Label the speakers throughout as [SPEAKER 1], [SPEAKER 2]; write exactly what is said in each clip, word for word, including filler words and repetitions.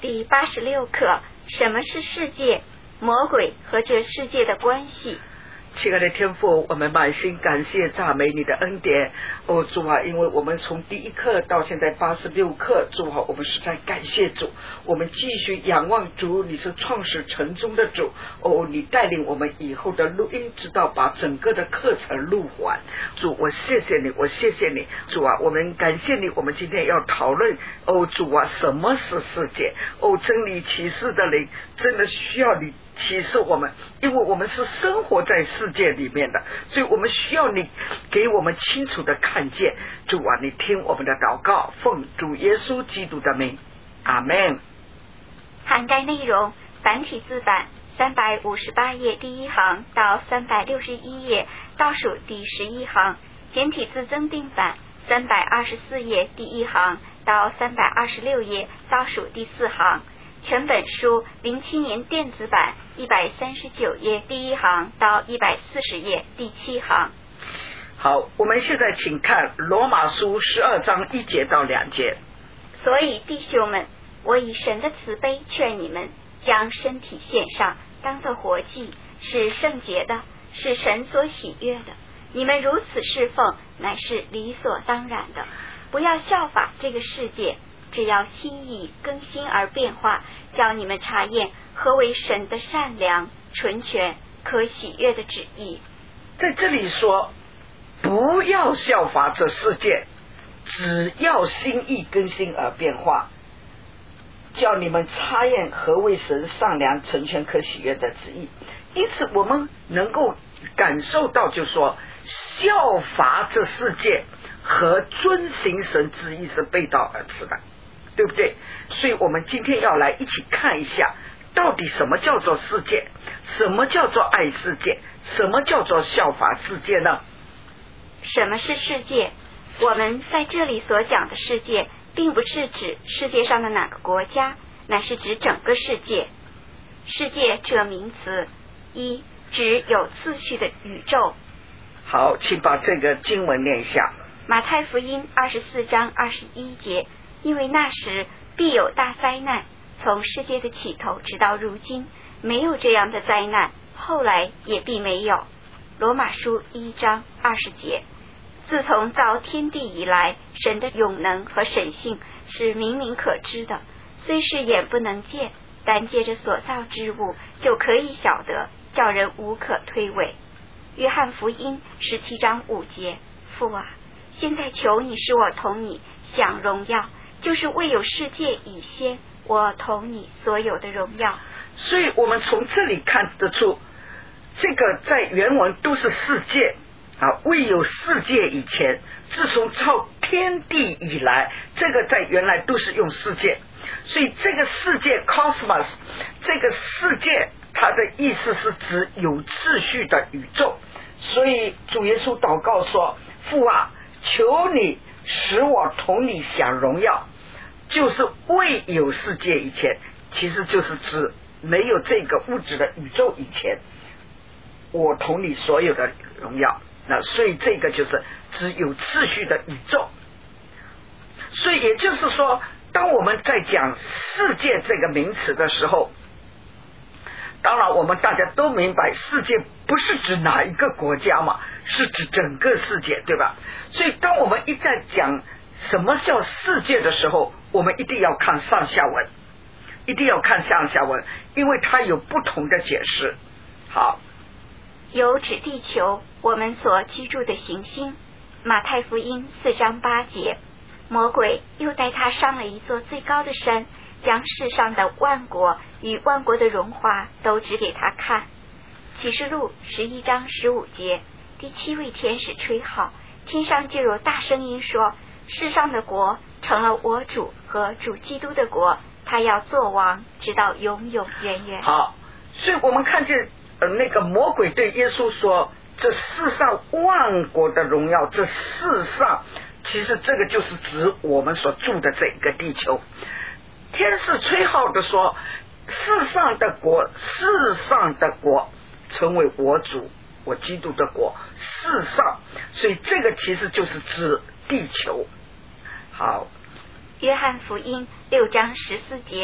[SPEAKER 1] 第八十六课：什么是世界？魔鬼和这世界的关系。
[SPEAKER 2] 亲爱的天父，我们满心感谢赞美你的恩典。哦，主啊，因为我们从第一课到现在八十六课，主啊，我们实在感谢主。我们继续仰望主，你是创始成终的主。哦，你带领我们以后的录音，直到把整个的课程录完。主，我谢谢你，我谢谢你。主啊，我们感谢你。我们今天要讨论，哦，主啊，什么是世界？哦，真理启示的灵真的需要你启示我们，因为我们是生活在世界里面的，所以我们需要你给我们清楚的看见。主啊，你听我们的祷告，奉主耶稣基督的名，阿们。
[SPEAKER 1] 涵盖内容：繁体字版三百五十八页第一行到三百六十一页倒数第十一行，简体字增订版三百二十四页第一行到三百二十六页倒数第四行。全本书零七年电子版一百三十九页第一行到一百四十页第七行。
[SPEAKER 2] 好，我们现在请看罗马书十二章一节到两节。
[SPEAKER 1] 所以弟兄们，我以神的慈悲劝你们，将身体献上，当作活祭，是圣洁的，是神所喜悦的。你们如此侍奉，乃是理所当然的。不要效法这个世界，只要心意更新而变化，叫你们查验何为神的善良、纯全、可喜悦的旨意。
[SPEAKER 2] 在这里说，不要效法这世界，只要心意更新而变化，叫你们查验何为神善良、纯全、可喜悦的旨意。因此我们能够感受到，就是说效法这世界和遵行神旨意是背道而驰的，对不对？所以我们今天要来一起看一下，到底什么叫做世界，什么叫做爱世界，什么叫做效法世界呢？
[SPEAKER 1] 什么是世界？我们在这里所讲的世界，并不是指世界上的哪个国家，乃是指整个世界。世界这名词，一指有次序的宇宙。
[SPEAKER 2] 好，请把这个经文念一下。
[SPEAKER 1] 马太福音二十四章二十一节，因为那时必有大灾难，从世界的起头直到如今，没有这样的灾难，后来也必没有。罗马书一章二十节，自从造天地以来，神的永能和神性是明明可知的，虽是眼不能见，但借着所造之物就可以晓得，叫人无可推诿。约翰福音十七章五节，父啊，现在求你使我同你享荣耀，就是未有世界以先，我同你所有的荣耀。
[SPEAKER 2] 所以我们从这里看得出，这个在原文都是世界啊，未有世界以前，自从造天地以来，这个在原来都是用世界。所以这个世界 cosmos， 这个世界它的意思是指有秩序的宇宙。所以主耶稣祷告说，父啊，求你使我同你享荣耀，就是未有世界以前，其实就是指没有这个物质的宇宙以前，我同你所有的荣耀。那所以这个就是只有秩序的宇宙。所以也就是说，当我们在讲世界这个名词的时候，当然我们大家都明白，世界不是指哪一个国家嘛，是指整个世界，对吧？所以当我们一再讲什么叫世界的时候，我们一定要看上下文，一定要看上下文，因为它有不同的解释。好，
[SPEAKER 1] 有指地球，我们所居住的行星。马太福音四章八节，魔鬼又带他上了一座最高的山，将世上的万国与万国的荣华都指给他看。启示录十一章十五节，第七位天使吹号，天上就有大声音说，世上的国成了我主和主基督的国，他要做王，直到永永远远。
[SPEAKER 2] 好，所以我们看见呃，那个魔鬼对耶稣说，这世上万国的荣耀，这世上其实这个就是指我们所住的这个地球。天使吹号的说，世上的国，世上的国成为我主我基督的国，世上，所以这个其实就是指地球。好，
[SPEAKER 1] 约翰福音六章十四节，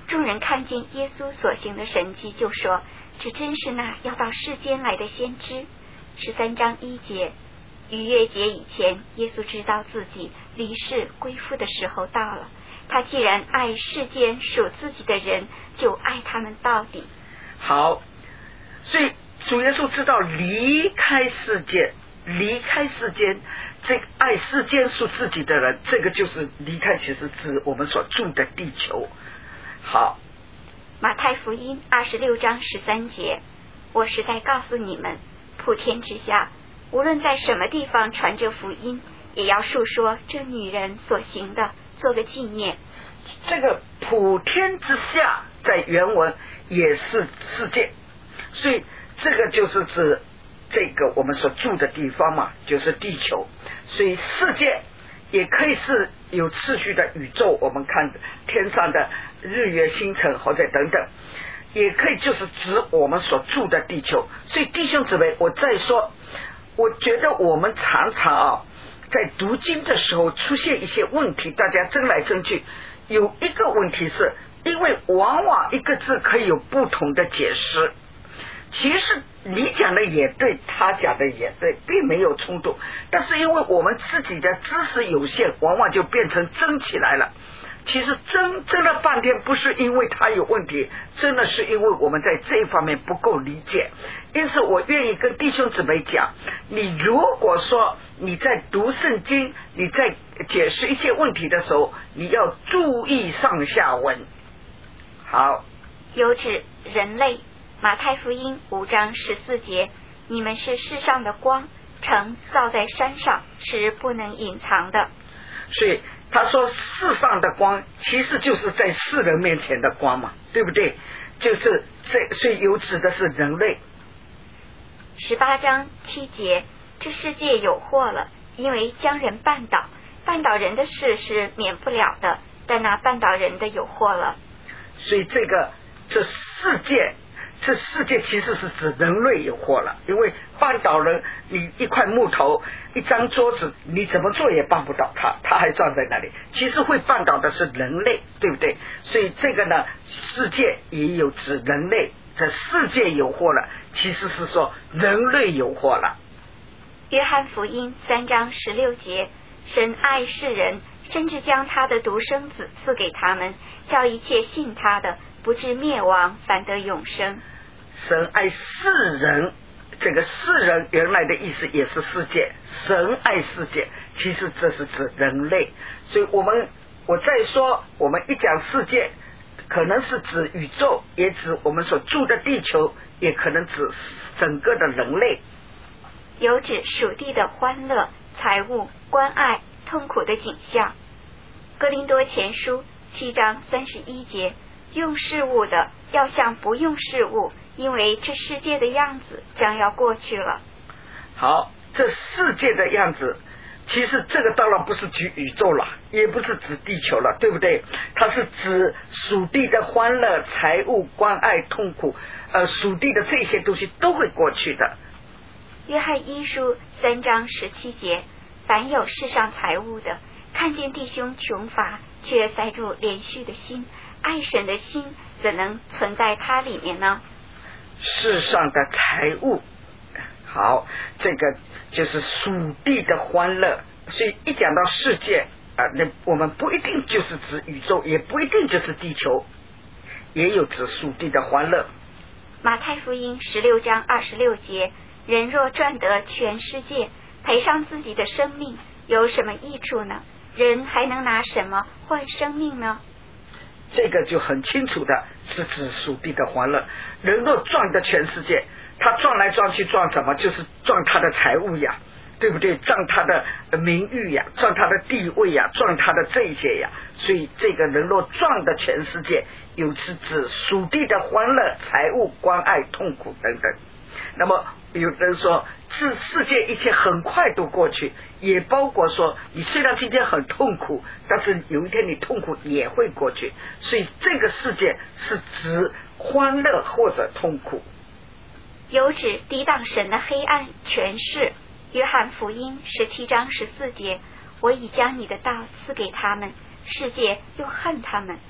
[SPEAKER 1] 众人看见耶稣所行的神迹，就说：这真是那要到世间来的先知。十三章一节，逾越节以前，耶稣知道自己离世归父的时候到了。他既然爱世间属自己的人，就爱他们到底。
[SPEAKER 2] 好，所以主耶稣知道离开世界，离开世间，这爱世间属自己的人，这个就是离开，其实指我们所住的地球。好，
[SPEAKER 1] 马太福音二十六章十三节，我实在告诉你们，普天之下，无论在什么地方传这福音，也要述说这女人所行的，做个纪念。
[SPEAKER 2] 这个普天之下在原文也是世界，所以这个就是指这个我们所住的地方嘛，就是地球。所以世界也可以是有次序的宇宙，我们看天上的日月星辰或者等等，也可以就是指我们所住的地球。所以弟兄姊妹，我再说，我觉得我们常常啊在读经的时候出现一些问题，大家争来争去。有一个问题是因为往往一个字可以有不同的解释，其实你讲的也对，他讲的也对，并没有冲突，但是因为我们自己的知识有限，往往就变成争起来了。其实争争了半天，不是因为他有问题，真的是因为我们在这一方面不够理解。因此我愿意跟弟兄姊妹讲，你如果说你在读圣经，你在解释一些问题的时候，你要注意上下文。好，
[SPEAKER 1] 有指人类，马太福音五章十四节，你们是世上的光，城造在山上，是不能隐藏的。
[SPEAKER 2] 所以他说世上的光其实就是在世人面前的光嘛，对不对？就是这，所以有指的是人类。
[SPEAKER 1] 十八章七节，这世界有祸了，因为将人绊倒，绊倒人的事是免不了的，但那绊倒人的有祸了。
[SPEAKER 2] 所以这个这世界这世界其实是指人类有祸了，因为绊倒人，你一块木头一张桌子，你怎么做也绊不倒它，它还站在那里。其实会绊倒的是人类，对不对？所以这个呢，世界也有指人类，这世界有祸了，其实是说人类有祸了。
[SPEAKER 1] 约翰福音三章十六节，神爱世人，甚至将他的独生子赐给他们，叫一切信他的不至灭亡，反得永生。
[SPEAKER 2] 神爱世人，这个世人原来的意思也是世界，神爱世界，其实这是指人类。所以我们我再说，我们一讲世界，可能是指宇宙，也指我们所住的地球，也可能指整个的人类。
[SPEAKER 1] 有指属地的欢乐、财物、关爱、痛苦的景象。哥林多前书七章三十一节，用事物的要像不用事物，因为这世界的样子将要过去了。
[SPEAKER 2] 好，这世界的样子，其实这个当然不是指宇宙了，也不是指地球了，对不对？它是指属地的欢乐、财物、关爱、痛苦，呃，属地的这些东西都会过去的。
[SPEAKER 1] 约翰一书三章十七节，凡有世上财物的，看见弟兄穷乏，却塞入连续的心，爱神的心怎能存在他里面呢？
[SPEAKER 2] 世上的财物，好，这个就是属地的欢乐。所以一讲到世界啊，那我们不一定就是指宇宙，也不一定就是地球，也有指属地的欢乐。
[SPEAKER 1] 马太福音十六章二十六节，人若赚得全世界，赔上自己的生命，有什么益处呢？人还能拿什么换生命呢？
[SPEAKER 2] 这个就很清楚的是指属地的欢乐。人若赚得全世界，他赚来赚去赚什么？就是赚他的财物呀，对不对？赚他的名誉呀，赚他的地位呀，赚他的这些呀。所以这个人若赚得全世界，有是指属地的欢乐、财物、关爱、痛苦等等。那么有人说这世界一切很快都过去，也包括说你虽然今天很痛苦，但是有一天你痛苦也会过去。所以这个世界是指欢乐或者痛苦。
[SPEAKER 1] 有指抵挡神的黑暗权势。约翰福音十七章十四节，我已将你的道赐给他们，世界又恨他们，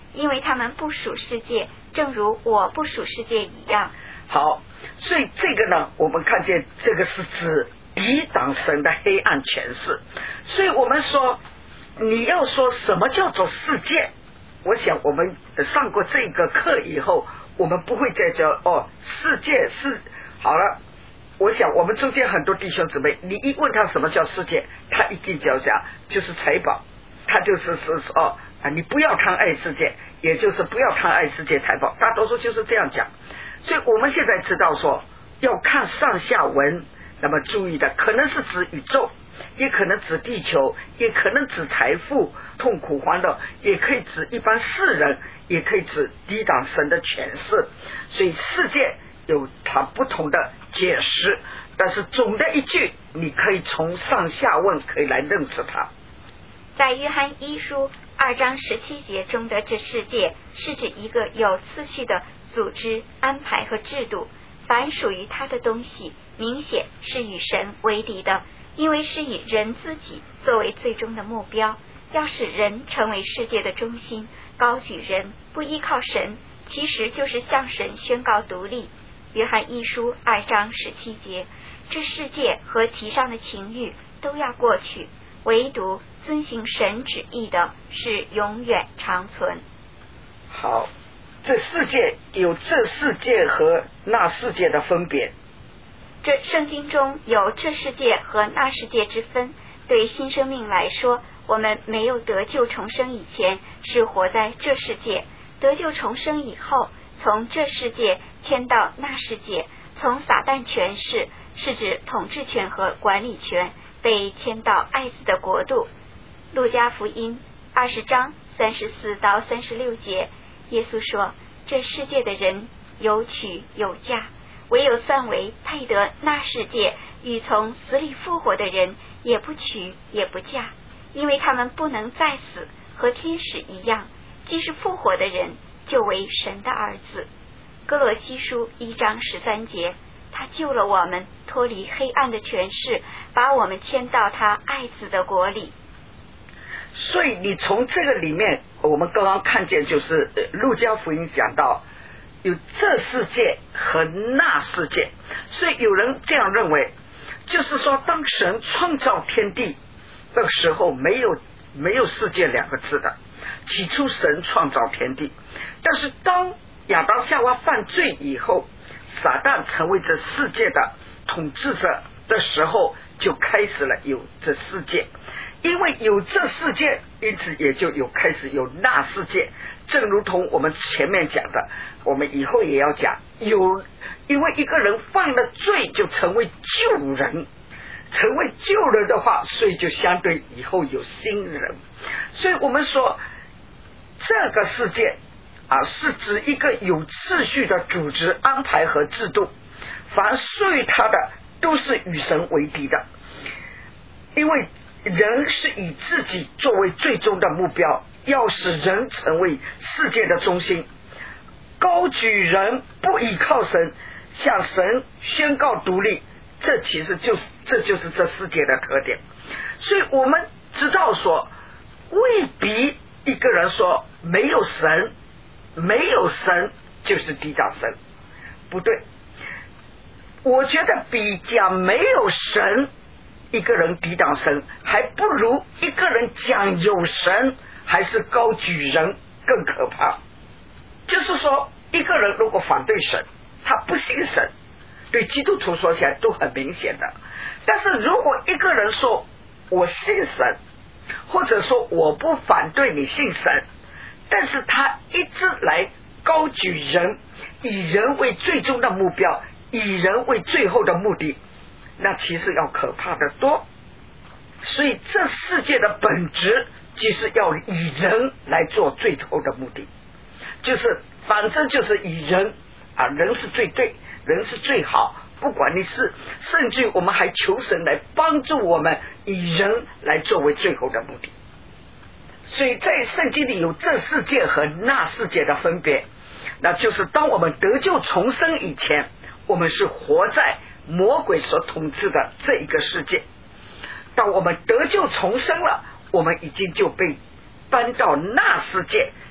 [SPEAKER 1] 因为他们不属世界，正如我不属世界一样。
[SPEAKER 2] 好，所以这个呢，我们看见这个是指抵挡神的黑暗权势。所以我们说，你要说什么叫做世界，我想我们上过这个课以后，我们不会再叫哦，世界是好了。我想我们中间很多弟兄姊妹，你一问他什么叫世界，他一定就要讲就是财宝，他就是是哦啊，你不要贪爱世界，也就是不要贪爱世界财宝，大多数就是这样讲。所以我们现在知道说要看上下文，那么注意的可能是指宇宙，也可能指地球，也可能指财富、痛苦、欢乐，也可以指一般世人，也可以指抵挡神的权势。所以世界有它不同的解释，但是总的一句，你可以从上下文可以来认识它。
[SPEAKER 1] 在约翰一书二章十七节中的这世界，是指一个有次序的组织、安排和制度，凡属于它的东西，明显是与神为敌的，因为是以人自己作为最终的目标，要使人成为世界的中心，高举人，不依靠神，其实就是向神宣告独立。约翰一书二章十七节，这世界和其上的情欲都要过去，唯独遵行神旨意的是永远长存。
[SPEAKER 2] 好，这世界有这世界和那世界的分别。
[SPEAKER 1] 这圣经中有这世界和那世界之分。对新生命来说，我们没有得救重生以前是活在这世界，得救重生以后，从这世界迁到那世界，从撒旦权势，是指统治权和管理权，被迁到爱子的国度。路加福音二十章三十四到三十六节，耶稣说，这世界的人有娶有嫁，唯有算为配得那世界与从死里复活的人，也不娶也不嫁，因为他们不能再死，和天使一样，既是复活的人，就为神的儿子。哥罗西书一章十三节，他救了我们脱离黑暗的权势，把我们迁到他爱子的国里。
[SPEAKER 2] 所以你从这个里面，我们刚刚看见就是路加福音讲到有这世界和那世界，所以有人这样认为，就是说当神创造天地那个时候，没有没有世界两个字的，起初神创造天地，但是当亚当夏娃犯罪以后，撒旦成为这世界的统治者的时候，就开始了有这世界。因为有这世界，因此也就有开始有那世界。正如同我们前面讲的，我们以后也要讲，有因为一个人犯了罪，就成为旧人，成为旧人的话，所以就相对以后有新人。所以我们说这个世界啊，是指一个有秩序的组织安排和制度，凡属于他的都是与神为敌的，因为人是以自己作为最终的目标，要使人成为世界的中心，高举人，不依靠神，向神宣告独立，这其实就是这就是这世界的特点。所以我们知道说，未必一个人说没有神，没有神就是抵挡神，不对。我觉得比讲没有神一个人抵挡神，还不如一个人讲有神还是高举人更可怕。就是说一个人如果反对神，他不信神，对基督徒说起来都很明显的。但是如果一个人说我信神，或者说我不反对你信神，但是他一直来高举人，以人为最终的目标，以人为最后的目的，那其实要可怕的多。所以这世界的本质就是要以人来做最后的目的，就是反正就是以人啊，人是最对，人是最好，不管你是，甚至我们还求神来帮助我们以人来作为最后的目的。所以在圣经里有这世界和那世界的分别，那就是当我们得救重生以前，我们是活在魔鬼所统治的这一个世界。当我们得救重生了，我们已经就被搬到那世界，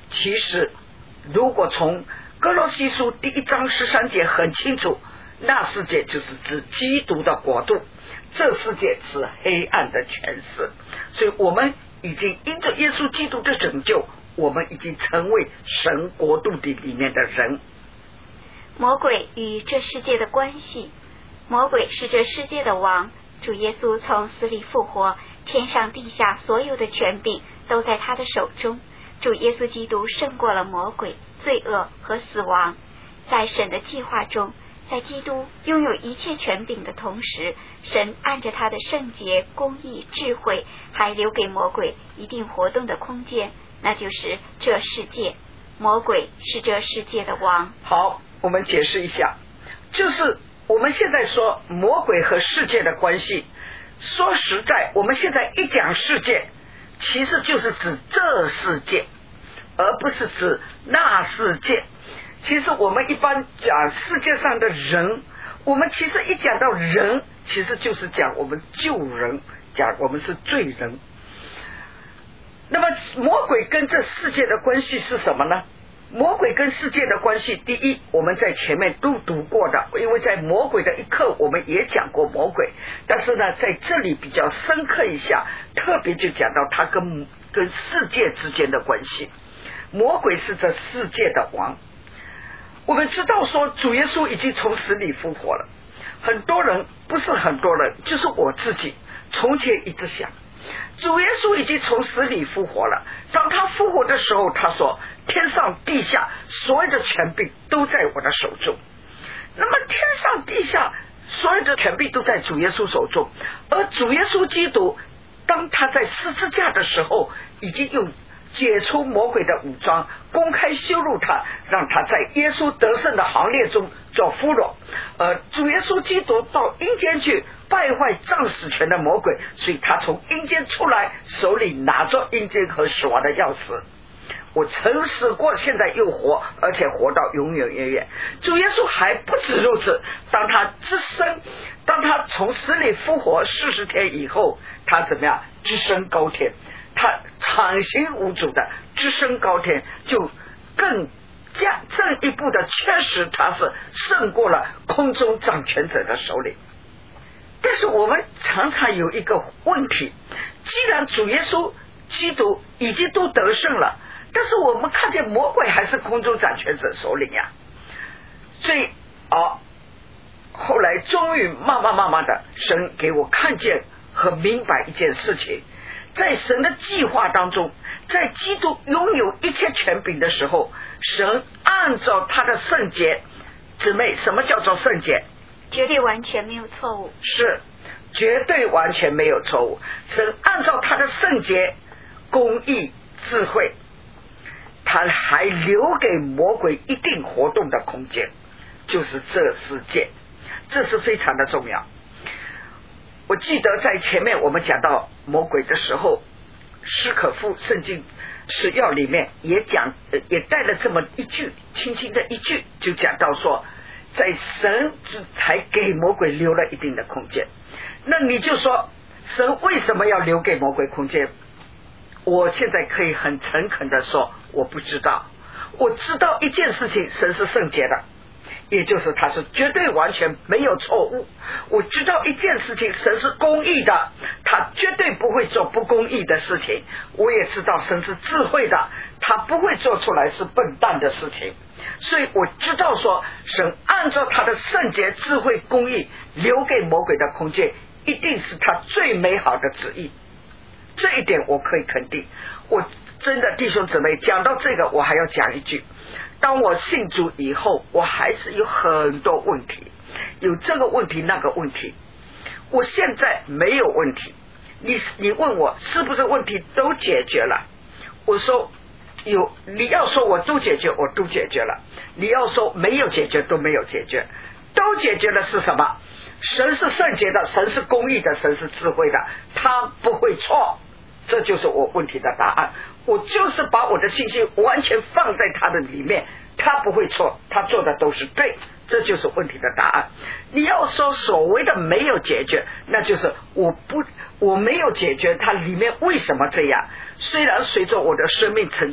[SPEAKER 2] 其实如果从哥罗西书第一章十三节很清楚，那世界就是指基督的国度，这世界是黑暗的权势，所以我们已经因着耶稣基督的拯救，我们已经成为神国度的里面的人。
[SPEAKER 1] 魔鬼与这世界的关系，魔鬼是这世界的王，主耶稣从死里复活，天上地下所有的权柄都在他的手中。主耶稣基督胜过了魔鬼、罪恶和死亡。在神的计划中，在基督拥有一切权柄的同时，神按着他的圣洁、公义、智慧，还留给魔鬼一定活动的空间，那就是这世界。魔鬼是这世界的王。
[SPEAKER 2] 好，我们解释一下，就是我们现在说魔鬼和世界的关系，说实在，我们现在一讲世界，其实就是指这世界，而不是指那世界。其实我们一般讲世界上的人，我们其实一讲到人，其实就是讲我们救人，讲我们是罪人。那么魔鬼跟这世界的关系是什么呢？魔鬼跟世界的关系，第一，我们在前面都读过的，因为在魔鬼的一课我们也讲过魔鬼，但是呢在这里比较深刻一下，特别就讲到他跟跟世界之间的关系。魔鬼是这世界的王。我们知道说主耶稣已经从死里复活了，很多人，不是很多人，就是我自己从前一直想，主耶稣已经从死里复活了，当他复活的时候，他说天上地下所有的权柄都在我的手中。那么天上地下所有的权柄都在主耶稣手中，而主耶稣基督当他在十字架的时候，已经用解除魔鬼的武装，公开羞辱他，让他在耶稣得胜的行列中做俘虏。而主耶稣基督到阴间去败坏仗死权的魔鬼，所以他从阴间出来，手里拿着阴间和死亡的钥匙。我曾死过，现在又活，而且活到永远远远。主耶稣还不止如此，当他只身，当他从死里复活四十天以后，他怎么样？只身高天，他畅行无阻的只身高天，就更加进一步的确实他是胜过了空中掌权者的首领。但是我们常常有一个问题，既然主耶稣基督已经都得胜了，但是我们看见魔鬼还是空中掌权者首领呀。所以哦，后来终于慢慢慢慢的，神给我看见和明白一件事情，在神的计划当中，在基督拥有一切权柄的时候，神按照他的圣洁，姊妹，什么叫做圣洁？
[SPEAKER 1] 绝对完全没有错误，
[SPEAKER 2] 是绝对完全没有错误。神按照他的圣洁、公义、智慧，他还留给魔鬼一定活动的空间，就是这世界，这是非常的重要。我记得在前面我们讲到魔鬼的时候，史可夫圣经史要里面也讲，也带了这么一句，轻轻的一句，就讲到说，在神才给魔鬼留了一定的空间。那你就说神为什么要留给魔鬼空间？我现在可以很诚恳的说，我不知道。我知道一件事情，神是圣洁的，也就是他是绝对完全没有错误。我知道一件事情，神是公义的，他绝对不会做不公义的事情。我也知道神是智慧的，他不会做出来是笨蛋的事情。所以我知道说，神按照他的圣洁、智慧、公义留给魔鬼的空间，一定是他最美好的旨意。这一点我可以肯定。我真的弟兄姊妹，讲到这个我还要讲一句，当我信主以后，我还是有很多问题，有这个问题那个问题。我现在没有问题，你你问我是不是问题都解决了，我说有，你要说我都解决，我都解决了。你要说没有解决，都没有解决。都解决的是什么？神是圣洁的，神是公义的，神是智慧的，他不会错。这就是我问题的答案。我就是把我的信心完全放在他的里面，他不会错，他做的都是对，这就是问题的答案。你要说所谓的没有解决，那就是我不我没有解决它里面为什么这样。虽然随着我的生命成长，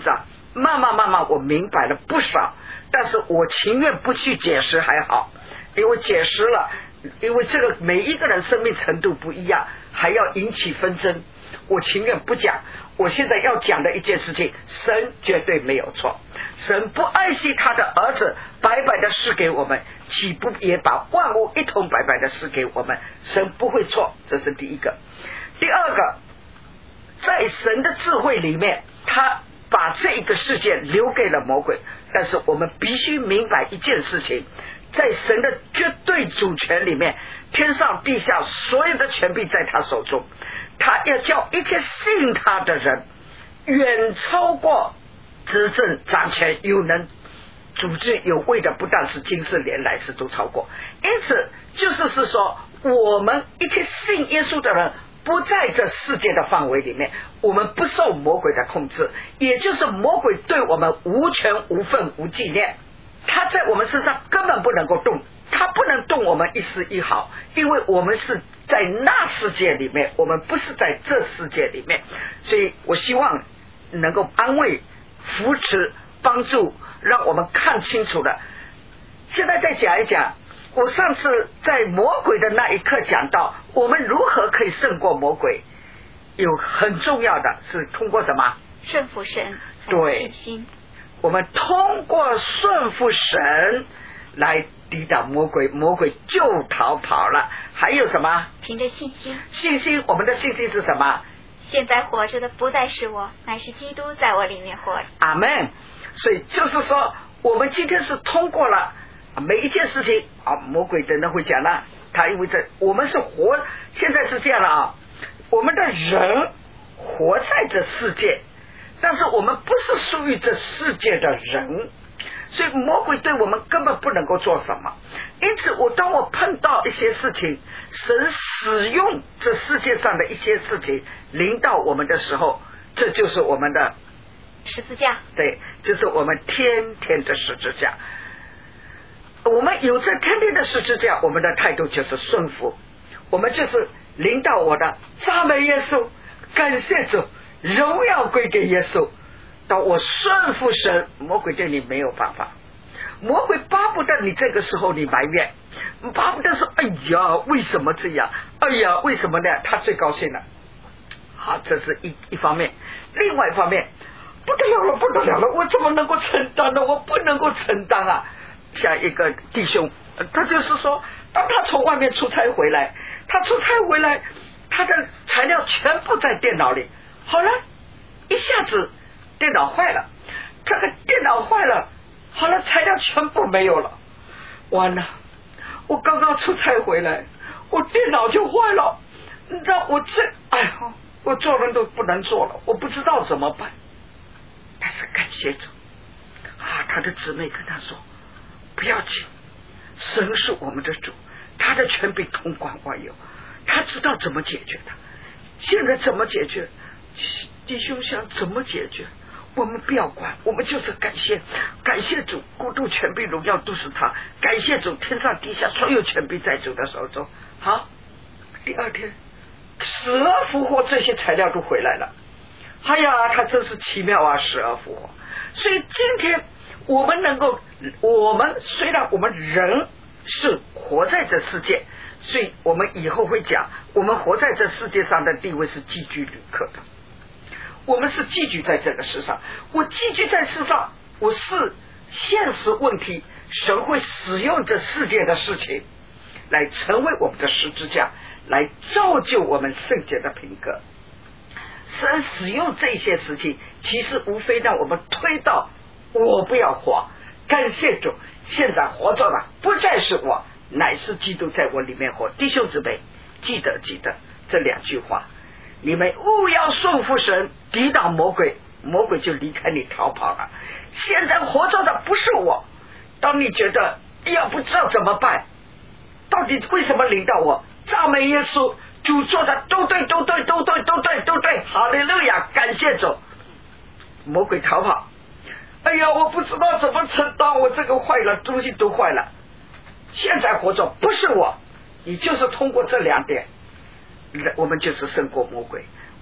[SPEAKER 2] 慢慢慢慢我明白了不少，但是我情愿不去解释还好，因为解释了，因为这个每一个人生命程度不一样，还要引起纷争，我情愿不讲。我现在要讲的一件事情，神绝对没有错，神不爱惜他的儿子白白的赐给我们，岂不也把万物一同白白的赐给我们？神不会错，这是第一个。第二个，在神的智慧里面，他把这一个世界留给了魔鬼，但是我们必须明白一件事情，在神的绝对主权里面，天上地下所有的权柄在他手中，他要叫一切信他的人远超过执政掌权有能组织有位的，不但是今世连来世都超过。因此就是是说，我们一切信耶稣的人不在这世界的范围里面，我们不受魔鬼的控制，也就是魔鬼对我们无权无份无纪念，他在我们身上根本不能够动，他不能动我们一丝一毫，因为我们是在那世界里面，我们不是在这世界里面。所以我希望能够安慰扶持帮助，让我们看清楚了。现在再讲一讲，我上次在魔鬼的那一刻讲到我们如何可以胜过魔鬼，有很重要的是通过什么？
[SPEAKER 1] 顺服神，
[SPEAKER 2] 对，
[SPEAKER 1] 信心。
[SPEAKER 2] 我们通过顺服神来抵挡魔鬼，魔鬼就逃跑了。还有什么？
[SPEAKER 1] 凭着信心。
[SPEAKER 2] 信心，我们的信心是什么？
[SPEAKER 1] 现在活着的不再是我，乃是基督在我里面活着。
[SPEAKER 2] 阿们。所以就是说，我们今天是通过了每一件事情啊，魔鬼等等会讲了，他因为这我们是活，现在是这样了啊，我们的人活在这世界，但是我们不是属于这世界的人，所以魔鬼对我们根本不能够做什么。因此我当我碰到一些事情，神使用这世界上的一些事情临到我们的时候，这就是我们的
[SPEAKER 1] 十字架。
[SPEAKER 2] 对，就是我们天天的十字架。我们有这天天的十字架，我们的态度就是顺服，我们就是领导我的赞美耶稣，感谢主，荣耀归给耶稣。当我顺服神，魔鬼对你没有办法，魔鬼巴不得你这个时候你埋怨，巴不得说哎呀为什么这样，哎呀为什么呢，他最高兴了。好，这是一一方面。另外一方面，不得了了不得了了，我怎么能够承担呢？我不能够承担啊。像一个弟兄，他就是说当他从外面出差回来，他出差回来他的材料全部在电脑里，好了一下子电脑坏了，这个电脑坏了，好了材料全部没有了，完了我刚刚出差回来，我电脑就坏了，那我这哎呀我做人都不能做了，我不知道怎么办。但是感谢主啊，他的姊妹跟他说不要紧，神是我们的主，他的权柄统管万有，他知道怎么解决的。现在怎么解决，弟兄想怎么解决我们不要管，我们就是感谢感谢主，国度权柄荣耀都是他，感谢主，天上地下所有权柄在主的手中。好，第二天死而复活，这些材料都回来了。哎呀他真是奇妙啊，死而复活。所以今天我们能够，我们虽然我们人是活在这世界，所以我们以后会讲，我们活在这世界上的地位是寄居旅客的，我们是寄居在这个世上。我寄居在世上，我是现实问题，神会使用这世界的事情来成为我们的十字架，来造就我们圣洁的品格。神使用这些事情，其实无非让我们推到我不要活，感谢主，现在活着了不再是我，乃是基督在我里面活。弟兄姊妹，记得记得这两句话，你们务要顺服神，抵挡魔鬼，魔鬼就离开你逃跑了。现在活着的不是我，当你觉得哎呀不知道怎么办，到底为什么领到我，赞美耶稣，主做的都对都对都对都对都对，哈利路亚，感谢主，魔鬼逃跑。哎呀我不知道怎么承担，我这个坏了，东西都坏了。现在活着不是我，你就是通过这两点，我们就是胜过魔鬼。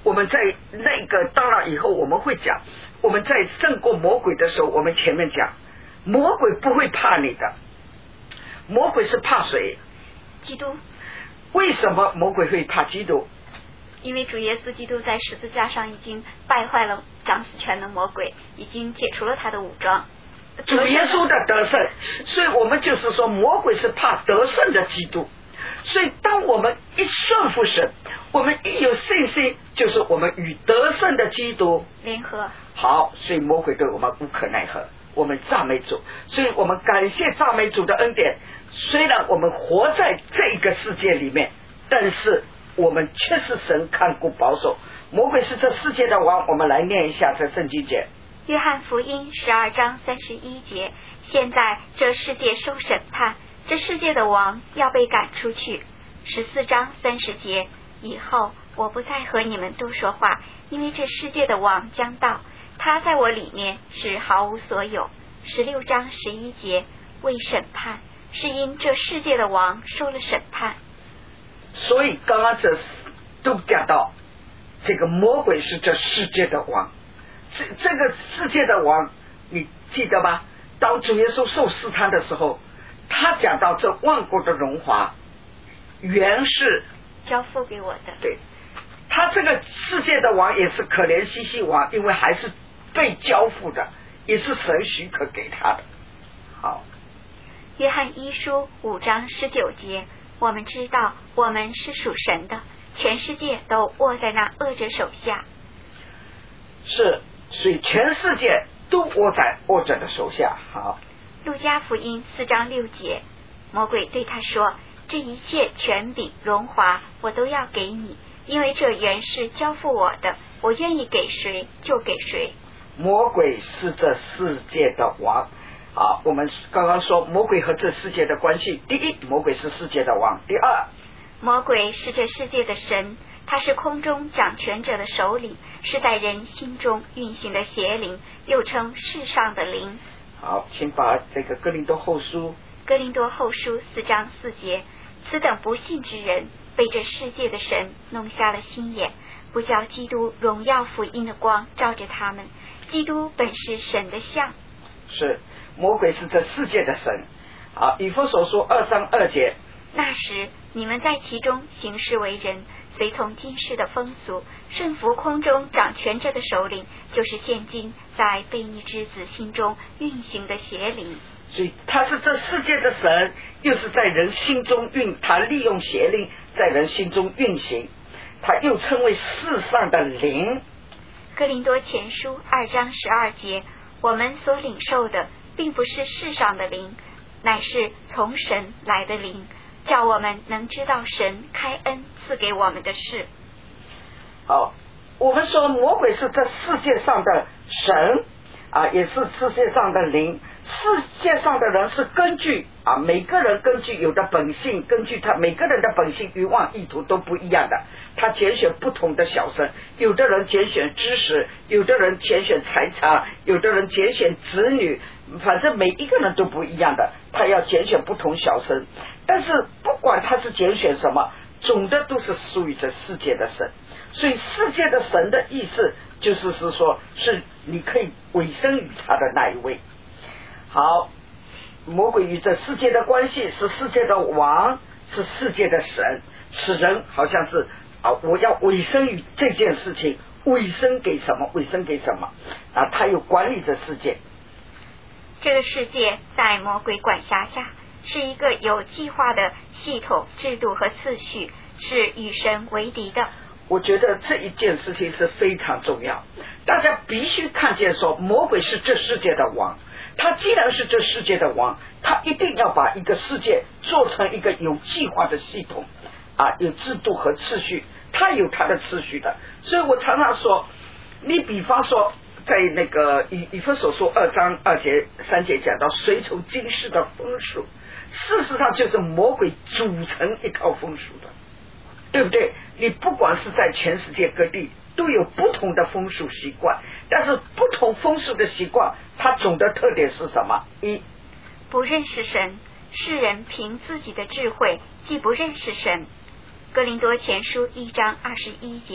[SPEAKER 2] 我们在那个当然以后我们会讲，我们在胜过魔鬼的时候，我们前面讲魔鬼不会怕你的，魔鬼是怕谁？
[SPEAKER 1] 基督。
[SPEAKER 2] 为什么魔鬼会怕基督？
[SPEAKER 1] 因为主耶稣基督在十字架上已经败坏了掌死权的魔鬼，已经解除了他的武装。
[SPEAKER 2] 主耶稣的得胜，所以我们就是说魔鬼是怕得胜的基督。所以当我们一顺服神，我们一有信心，就是我们与得胜的基督
[SPEAKER 1] 联合。
[SPEAKER 2] 好，所以魔鬼对我们无可奈何，我们赞美主。所以我们感谢赞美主的恩典，虽然我们活在这个世界里面，但是我们却是神看顾保守。魔鬼是这世界的王，我们来念一下这圣经节。
[SPEAKER 1] 约翰福音十二章三十一节，现在这世界受审判，这世界的王要被赶出去。十四章三十节，以后我不再和你们多说话，因为这世界的王将到，他在我里面是毫无所有。十六章十一节，为审判，是因这世界的王受了审判。
[SPEAKER 2] 所以刚刚这都讲到这个魔鬼是这世界的王，这这个世界的王你记得吗？当主耶稣受试探的时候，他讲到这万国的荣华原是
[SPEAKER 1] 交付给我的。
[SPEAKER 2] 对，他这个世界的王也是可怜兮兮王，因为还是被交付的，也是神许可给他的。好，
[SPEAKER 1] 约翰一书五章十九节，我们知道我们是属神的，全世界都握在那恶者手下。
[SPEAKER 2] 是，所以全世界都握在恶者的手下。好，
[SPEAKER 1] 路加福音四章六节，魔鬼对他说，这一切权柄荣华我都要给你，因为这原是交付我的，我愿意给谁就给谁。
[SPEAKER 2] 魔鬼是这世界的王。好，我们刚刚说魔鬼和这世界的关系，第一，魔鬼是世界的王；第二，
[SPEAKER 1] 魔鬼是这世界的神，他是空中掌权者的首领，是在人心中运行的邪灵，又称世上的灵。
[SPEAKER 2] 好，请把这个哥林多后书
[SPEAKER 1] 哥林多后书四章四节，此等不信之人被这世界的神弄瞎了心眼，不叫基督荣耀福音的光照着他们。基督本是神的像。
[SPEAKER 2] 是，魔鬼是这世界的神。好，以弗所书二章二节，
[SPEAKER 1] 那时你们在其中行事为人，随从今世的风俗，顺服空中掌权者的首领，就是现今在悖逆之子心中运行的邪灵。
[SPEAKER 2] 所以他是这世界的神，又是在人心中运，他利用邪灵在人心中运行，他又称为世上的灵。
[SPEAKER 1] 哥林多前书二章十二节，我们所领受的并不是世上的灵，乃是从神来的灵，叫我们能知道神开恩赐给我们的事。
[SPEAKER 2] 好，我们说魔鬼是这世界上的神啊，也是世界上的灵。世界上的人是根据啊，每个人根据有的本性，根据他每个人的本性、欲望、意图都不一样的，他拣选不同的小神，有的人拣选知识，有的人拣选财产，有的人拣选子女，反正每一个人都不一样的，他要拣选不同小神。但是不管他是拣选什么，总的都是属于这世界的神。所以世界的神的意思就是是说，是你可以委身于他的那一位。好，魔鬼与这世界的关系是世界的王，是世界的神，使人好像是啊，我要委身于这件事情，委身给什么，委身给什么啊？他又管理这世界。
[SPEAKER 1] 这个世界在魔鬼管辖下，是一个有计划的系统、制度和次序，是与神为敌的。
[SPEAKER 2] 我觉得这一件事情是非常重要，大家必须看见说，魔鬼是这世界的王。他既然是这世界的王，他一定要把一个世界做成一个有计划的系统啊，有制度和次序，他有他的次序的。所以我常常说，你比方说在那个以以弗所书二章二节三节讲到随从今世的风俗，事实上就是魔鬼组成一套风俗的，对不对？你不管是在全世界各地都有不同的风俗习惯，但是不同风俗的习惯，它总的特点是什么？一，
[SPEAKER 1] 不认识神，世人凭自己的智慧既不认识神。哥林多前书一章二十一节，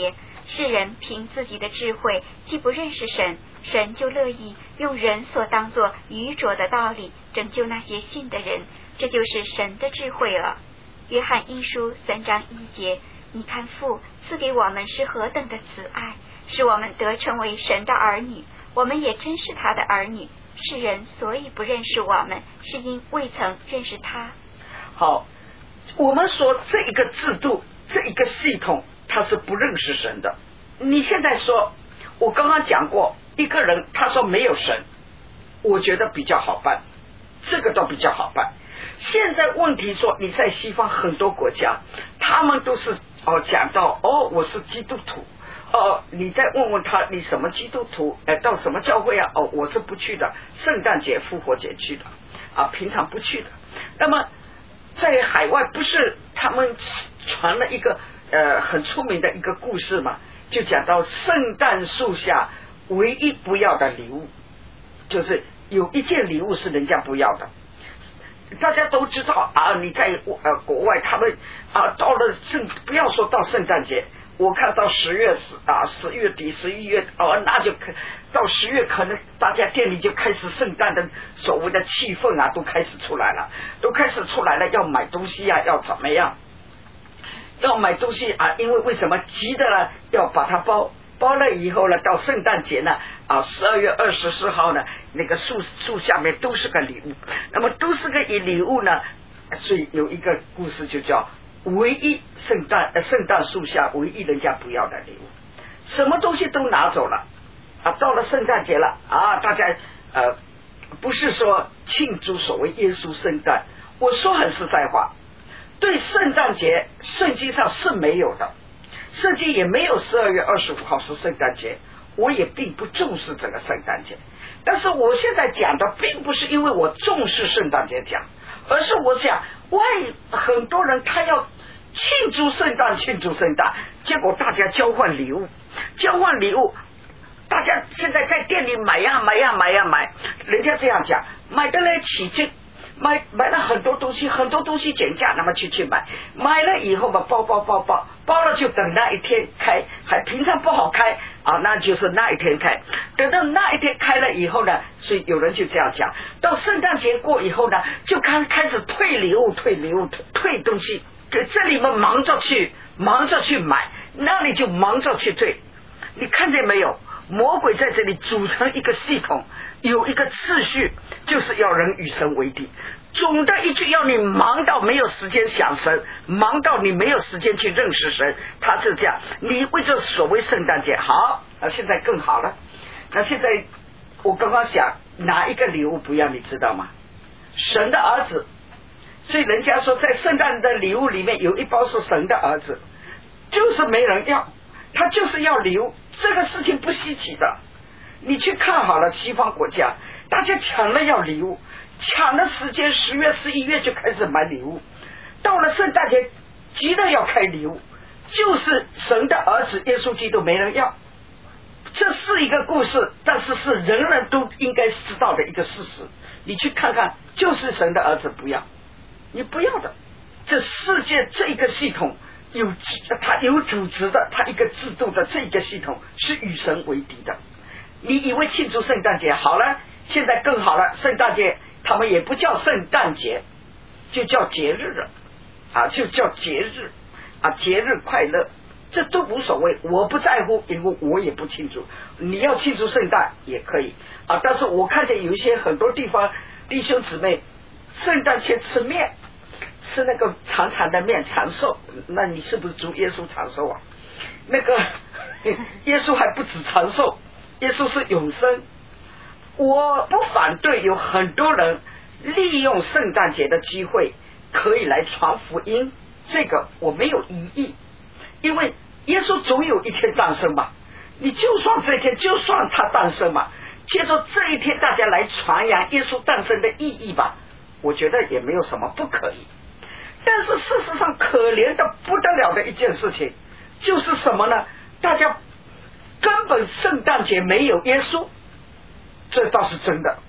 [SPEAKER 1] 世人凭自己的智慧既不认识神，神就乐意用人所当作愚拙的道理拯救那些信的人，这就是神的智慧了。约翰一书三章一节，你看父赐给我们是何等的慈爱，使我们得成为神的儿女，我们也真是他的儿女。世人所以不认识我们，是因未曾认识他。
[SPEAKER 2] 好，我们说这一个制度，这一个系统，他是不认识神的。你现在说，我刚刚讲过，一个人他说没有神，我觉得比较好办，这个倒比较好办。现在问题说，你在西方很多国家，他们都是哦讲到哦我是基督徒，哦你再问问他你什么基督徒，哎到什么教会啊？哦我是不去的，圣诞节复活节去的啊，平常不去的。那么在海外不是他们传了一个呃很出名的一个故事嘛，就讲到圣诞树下唯一不要的礼物，就是有一件礼物是人家不要的。大家都知道啊，你在呃国外他们啊到了圣不要说到圣诞节，我看到十月啊十月底十一月哦，那就到十月可能大家店里就开始圣诞的所谓的气氛啊都开始出来了，都开始出来了，要买东西啊，要怎么样，要买东西啊，因为为什么急的了，要把它包包了以后呢，到圣诞节呢啊，十二月二十四号呢，那个树树下面都是个礼物，那么都是个礼物呢，所以有一个故事就叫唯一圣诞呃圣诞树下唯一人家不要的礼物，什么东西都拿走了啊，到了圣诞节了啊，大家呃不是说庆祝所谓耶稣圣诞，我说很实在话，对圣诞节圣经上是没有的。圣经也没有十二月二十五号是圣诞节，我也并不重视这个圣诞节。但是我现在讲的并不是因为我重视圣诞节讲，而是我想外很多人他要庆祝圣诞庆祝圣诞，结果大家交换礼物交换礼物，大家现在在店里买呀买呀买呀买，人家这样讲，买得来起劲，买买了很多东西，很多东西减价，那么去去买，买了以后嘛，包包包包包了，就等那一天开，还平常不好开啊，那就是那一天开。等到那一天开了以后呢，所以有人就这样讲，到圣诞节过以后呢，就开开始退礼物，退礼物，退退东西，给这里面忙着去忙着去买，那里就忙着去退。你看见没有？魔鬼在这里组成一个系统。有一个次序，就是要人与神为敌。总的一句，要你忙到没有时间想神，忙到你没有时间去认识神，他是这样。你为这所谓圣诞节好，那现在更好了。那现在我刚刚想哪一个礼物不要，你知道吗？神的儿子。所以人家说，在圣诞的礼物里面有一包是神的儿子，就是没人要，他就是要礼物，这个事情不稀奇的。你去看好了西方国家，大家抢了要礼物，抢了时间十月十一月就开始买礼物，到了圣诞节急着要开礼物，就是神的儿子耶稣基督没人要。这是一个故事，但是是人人都应该知道的一个事实。你去看看，就是神的儿子不要，你不要的。这世界这一个系统有它有组织的，它一个制度的这一个系统是与神为敌的。你以为庆祝圣诞节好了，现在更好了，圣诞节他们也不叫圣诞节，就叫节日了啊，就叫节日啊，节日快乐，这都无所谓，我不在乎，因为我也不庆祝。你要庆祝圣诞也可以啊，但是我看见有一些很多地方弟兄姊妹圣诞节吃面，吃那个长长的面长寿，那你是不是祝耶稣长寿啊？那个耶稣还不止长寿，耶稣是永生。我不反对有很多人利用圣诞节的机会可以来传福音，这个我没有异议，因为耶稣总有一天诞生嘛，你就算这一天就算他诞生嘛，借着这一天大家来传扬耶稣诞生的意义吧，我觉得也没有什么不可以。但是事实上可怜的不得了的一件事情就是什么呢？大家根本圣诞节没有耶稣，这倒是真的。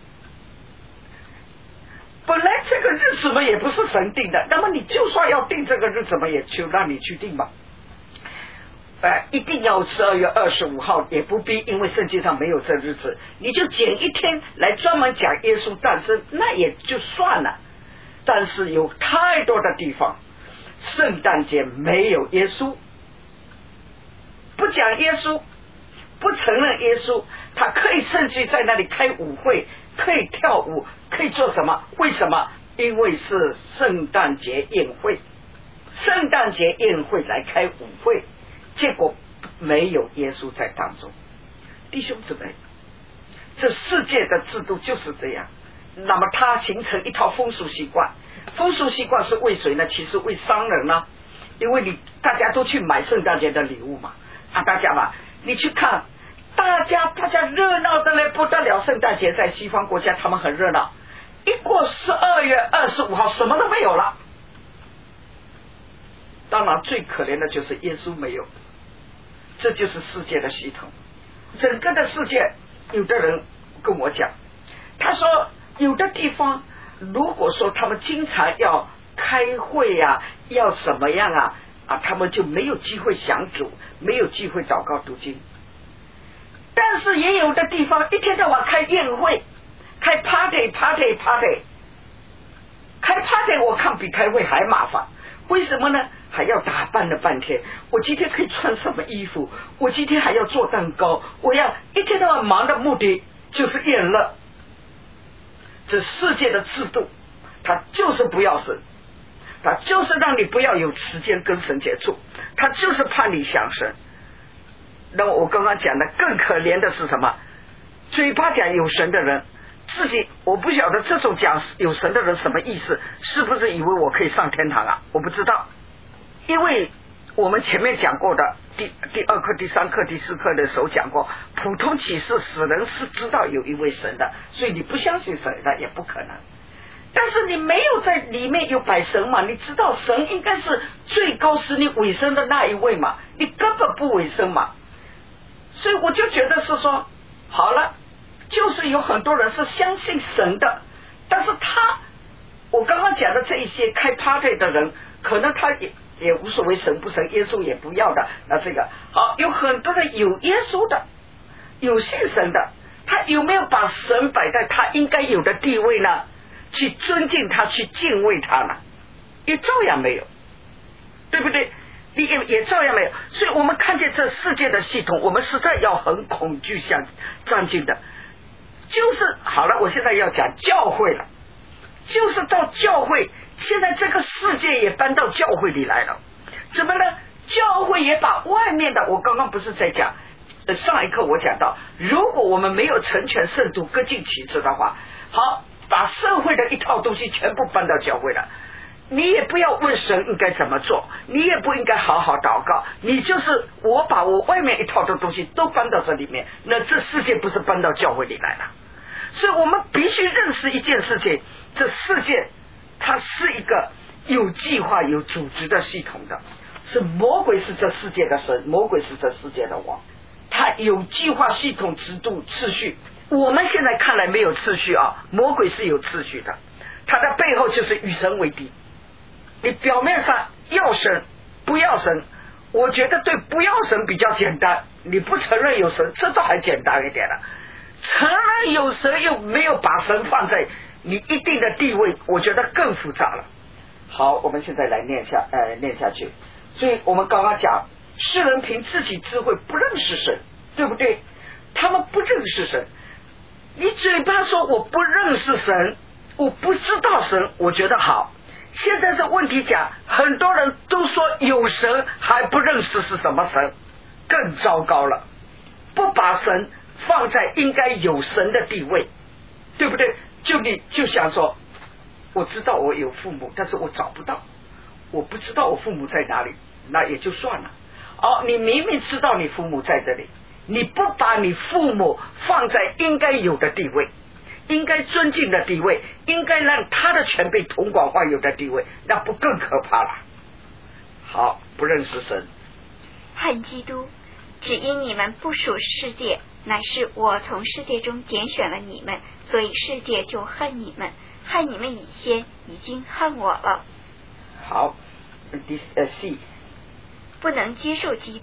[SPEAKER 2] 本来这个日子嘛也不是神定的，那么你就算要定这个日子嘛，也就让你去定吧。 呃，一定要十二月二十五号，也不必，因为圣经上没有这日子，你就拣一天来专门讲耶稣诞生，那也就算了。但是有太多的地方，圣诞节没有耶稣，不讲耶稣，不承认耶稣，他可以甚至在那里开舞会，可以跳舞，可以做什么？为什么？因为是圣诞节宴会，圣诞节宴会来开舞会，结果没有耶稣在当中。弟兄姊妹，这世界的制度就是这样。那么它形成一套风俗习惯，风俗习惯是为谁呢？其实为商人呢、啊，因为你大家都去买圣诞节的礼物嘛，啊，大家嘛，你去看，大家大家热闹的嘞不得了。圣诞节在西方国家他们很热闹，一过十二月二十五号什么都没有了。当然最可怜的就是耶稣没有，这就是世界的系统。整个的世界，有的人跟我讲，他说有的地方如果说他们经常要开会啊，要什么样啊啊，他们就没有机会想主，没有机会祷告读经。但是也有的地方一天到晚开宴会，开 party party party， 开 party 我看比开会还麻烦。为什么呢？还要打扮了半天，我今天可以穿什么衣服，我今天还要做蛋糕，我要一天到晚忙的目的就是宴乐。这世界的制度，它就是不要神，它就是让你不要有时间跟神接触，它就是怕你想神。那么我刚刚讲的更可怜的是什么？嘴巴讲有神的人，自己我不晓得这种讲有神的人什么意思，是不是以为我可以上天堂啊？我不知道，因为我们前面讲过的第第二课、第三课、第四课的时候讲过，普通启示使人是知道有一位神的，所以你不相信神的也不可能。但是你没有在里面有摆神嘛，你知道神应该是最高使你委身的那一位嘛，你根本不委身嘛。所以我就觉得是说，好了，就是有很多人是相信神的，但是他我刚刚讲的这一些开 party 的人，可能他也也无所谓神不神，耶稣也不要的。那这个好，有很多人有耶稣的，有信神的，他有没有把神摆在他应该有的地位呢？去尊敬他，去敬畏他呢？也照样没有，对不对？你也也照样没有。所以我们看见这世界的系统，我们实在要很恐惧像战兢的。就是好了，我现在要讲教会了，就是到教会，现在这个世界也搬到教会里来了。怎么呢？教会也把外面的，我刚刚不是在讲上一课我讲到，如果我们没有成全圣徒各尽其职的话，好，把社会的一套东西全部搬到教会了，你也不要问神应该怎么做，你也不应该好好祷告，你就是我把我外面一套的东西都搬到这里面，那这世界不是搬到教会里来了。所以我们必须认识一件事情，这世界它是一个有计划有组织的系统的，是魔鬼是这世界的神，魔鬼是这世界的王，他有计划系统制度次序。我们现在看来没有次序啊，魔鬼是有次序的，他的背后就是与神为敌。你表面上要神不要神，我觉得对不要神比较简单，你不承认有神这都还简单一点了，承认有神又没有把神放在你一定的地位，我觉得更复杂了。好，我们现在来念下呃念下去。所以我们刚刚讲世人凭自己智慧不认识神，对不对？他们不认识神，你嘴巴说我不认识神，我不知道神，我觉得好。现在这问题讲，很多人都说有神还不认识是什么神，更糟糕了，不把神放在应该有神的地位，对不对？就你就想说，我知道我有父母，但是我找不到，我不知道我父母在哪里，那也就算了。哦，你明明知道你父母在这里，你不把你父母放在应该有的地位，应该尊敬的地位，应该让他的权柄统管万有的地位，那不更可怕了？好，不认识神，
[SPEAKER 1] 恨基督，只因你们不属世界，乃是我从世界中拣选了你们，所以世界就恨你们，恨你们以先已经恨我了。
[SPEAKER 2] 好，第呃 C，
[SPEAKER 1] 不能接受基督，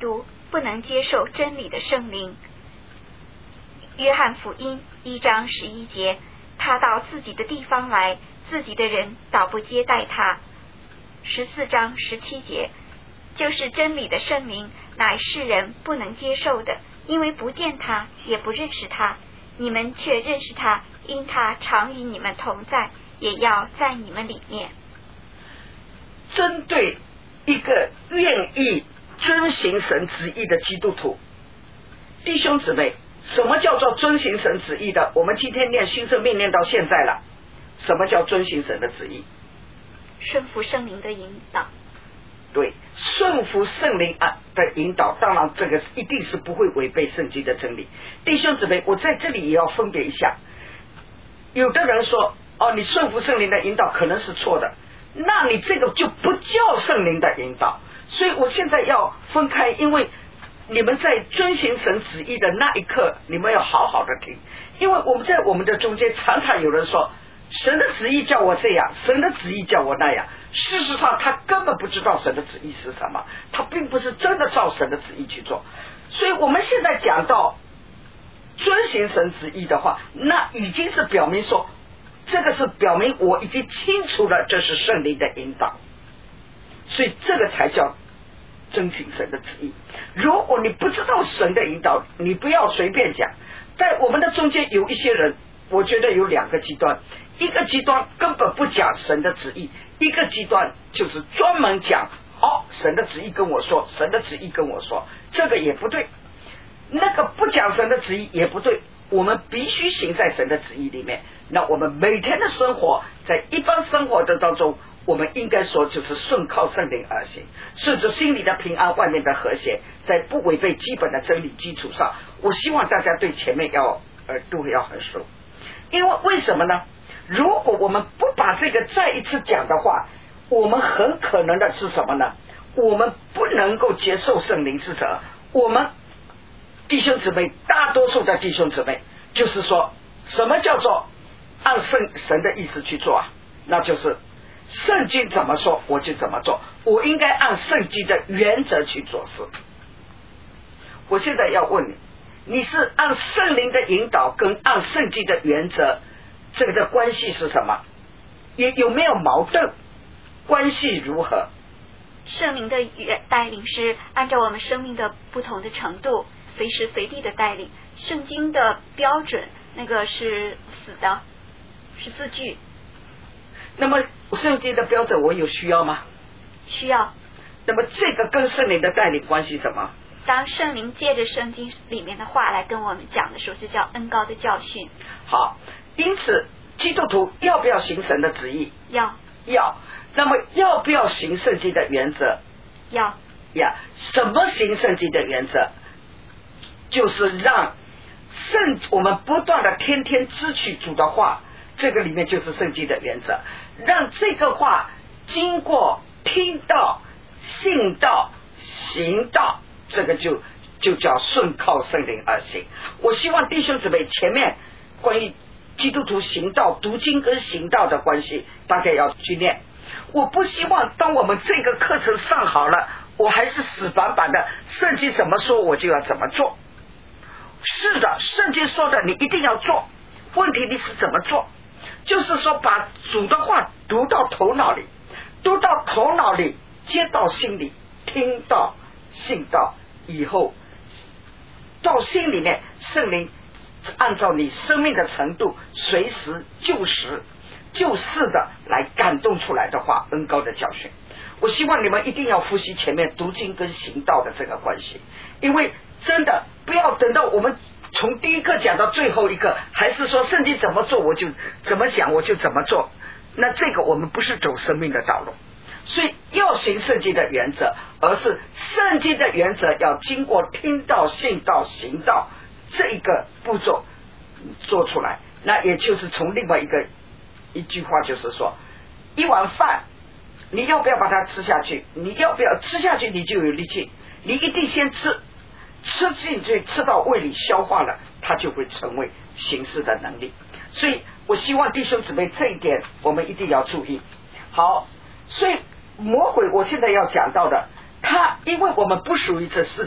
[SPEAKER 1] 不能接受真理的圣灵。约翰福音一章十一节，他到自己的地方来，自己的人倒不接待他。十四章十七节，就是真理的圣灵乃世人不能接受的，因为不见他，也不认识他。你们却认识他，因他常与你们同在，也要在你们里面。
[SPEAKER 2] 针对一个愿意遵行神旨意的基督徒，弟兄姊妹，什么叫做遵行神旨意的？我们今天念新生命念到现在了，什么叫遵行神的旨意？
[SPEAKER 1] 顺服圣灵的引导。
[SPEAKER 2] 对，顺服圣灵啊的引导，当然这个一定是不会违背圣经的真理。弟兄姊妹，我在这里也要分别一下，有的人说哦，你顺服圣灵的引导可能是错的，那你这个就不叫圣灵的引导。所以我现在要分开，因为你们在遵行神旨意的那一刻，你们要好好的听，因为我们在我们的中间常常有人说神的旨意叫我这样，神的旨意叫我那样，事实上他根本不知道神的旨意是什么，他并不是真的照神的旨意去做。所以我们现在讲到遵行神旨意的话，那已经是表明说，这个是表明我已经清楚了这是圣灵的引导，所以这个才叫遵行神的旨意。如果你不知道神的引导，你不要随便讲。在我们的中间有一些人，我觉得有两个极端，一个极端根本不讲神的旨意，一个极端就是专门讲哦，神的旨意跟我说，神的旨意跟我说，这个也不对，那个不讲神的旨意也不对。我们必须行在神的旨意里面。那我们每天的生活，在一般生活的当中，我们应该说就是顺靠圣灵而行，顺着心里的平安，外面的和谐，在不违背基本的真理基础上。我希望大家对前面要耳朵要很熟，因为为什么呢？如果我们不把这个再一次讲的话，我们很可能的是什么呢？我们不能够接受圣灵是什么？我们弟兄姊妹，大多数的弟兄姊妹，就是说什么叫做按圣神的意思去做啊？那就是圣经怎么说我就怎么做，我应该按圣经的原则去做事。我现在要问你，你是按圣灵的引导跟按圣经的原则，这个的关系是什么？也有没有矛盾？关系如何？
[SPEAKER 1] 圣灵的带领是按照我们生命的不同的程度，随时随地的带领。圣经的标准那个是死的，是字句。
[SPEAKER 2] 那么圣经的标准我有需要吗？
[SPEAKER 1] 需要。
[SPEAKER 2] 那么这个跟圣灵的带领关系什么？
[SPEAKER 1] 当圣灵借着圣经里面的话来跟我们讲的时候，就叫恩膏的教训。
[SPEAKER 2] 好，因此基督徒要不要行神的旨意？
[SPEAKER 1] 要。
[SPEAKER 2] 要。那么要不要行圣经的原则？
[SPEAKER 1] 要。
[SPEAKER 2] 呀，什么行圣经的原则？就是让圣我们不断的天天支取主的话，这个里面就是圣经的原则，让这个话经过听到、信道、行道，这个就就叫顺靠圣灵而行。我希望弟兄姊妹前面关于基督徒行道、读经跟行道的关系，大家要去念。我不希望当我们这个课程上好了，我还是死板板的，圣经怎么说我就要怎么做。是的，圣经说的你一定要做，问题你是怎么做？就是说把主的话读到头脑里，读到头脑里，接到心里，听到信到以后，到心里面，圣灵按照你生命的程度，随时就时就事的来感动出来的话，恩膏的教训。我希望你们一定要复习前面读经跟行道的这个关系，因为真的不要等到我们从第一课讲到最后一课，还是说圣经怎么做我就怎么讲我就怎么做，那这个我们不是走生命的道路。所以要行圣经的原则，而是圣经的原则要经过听到、信道、行道这一个步骤做出来。那也就是从另外一个一句话，就是说一碗饭你要不要把它吃下去？你要不要吃下去你就有力气，你一定先吃，吃进去吃到胃里消化了，它就会成为行事的能力。所以我希望弟兄姊妹这一点我们一定要注意。好，所以魔鬼我现在要讲到的，他因为我们不属于这世界，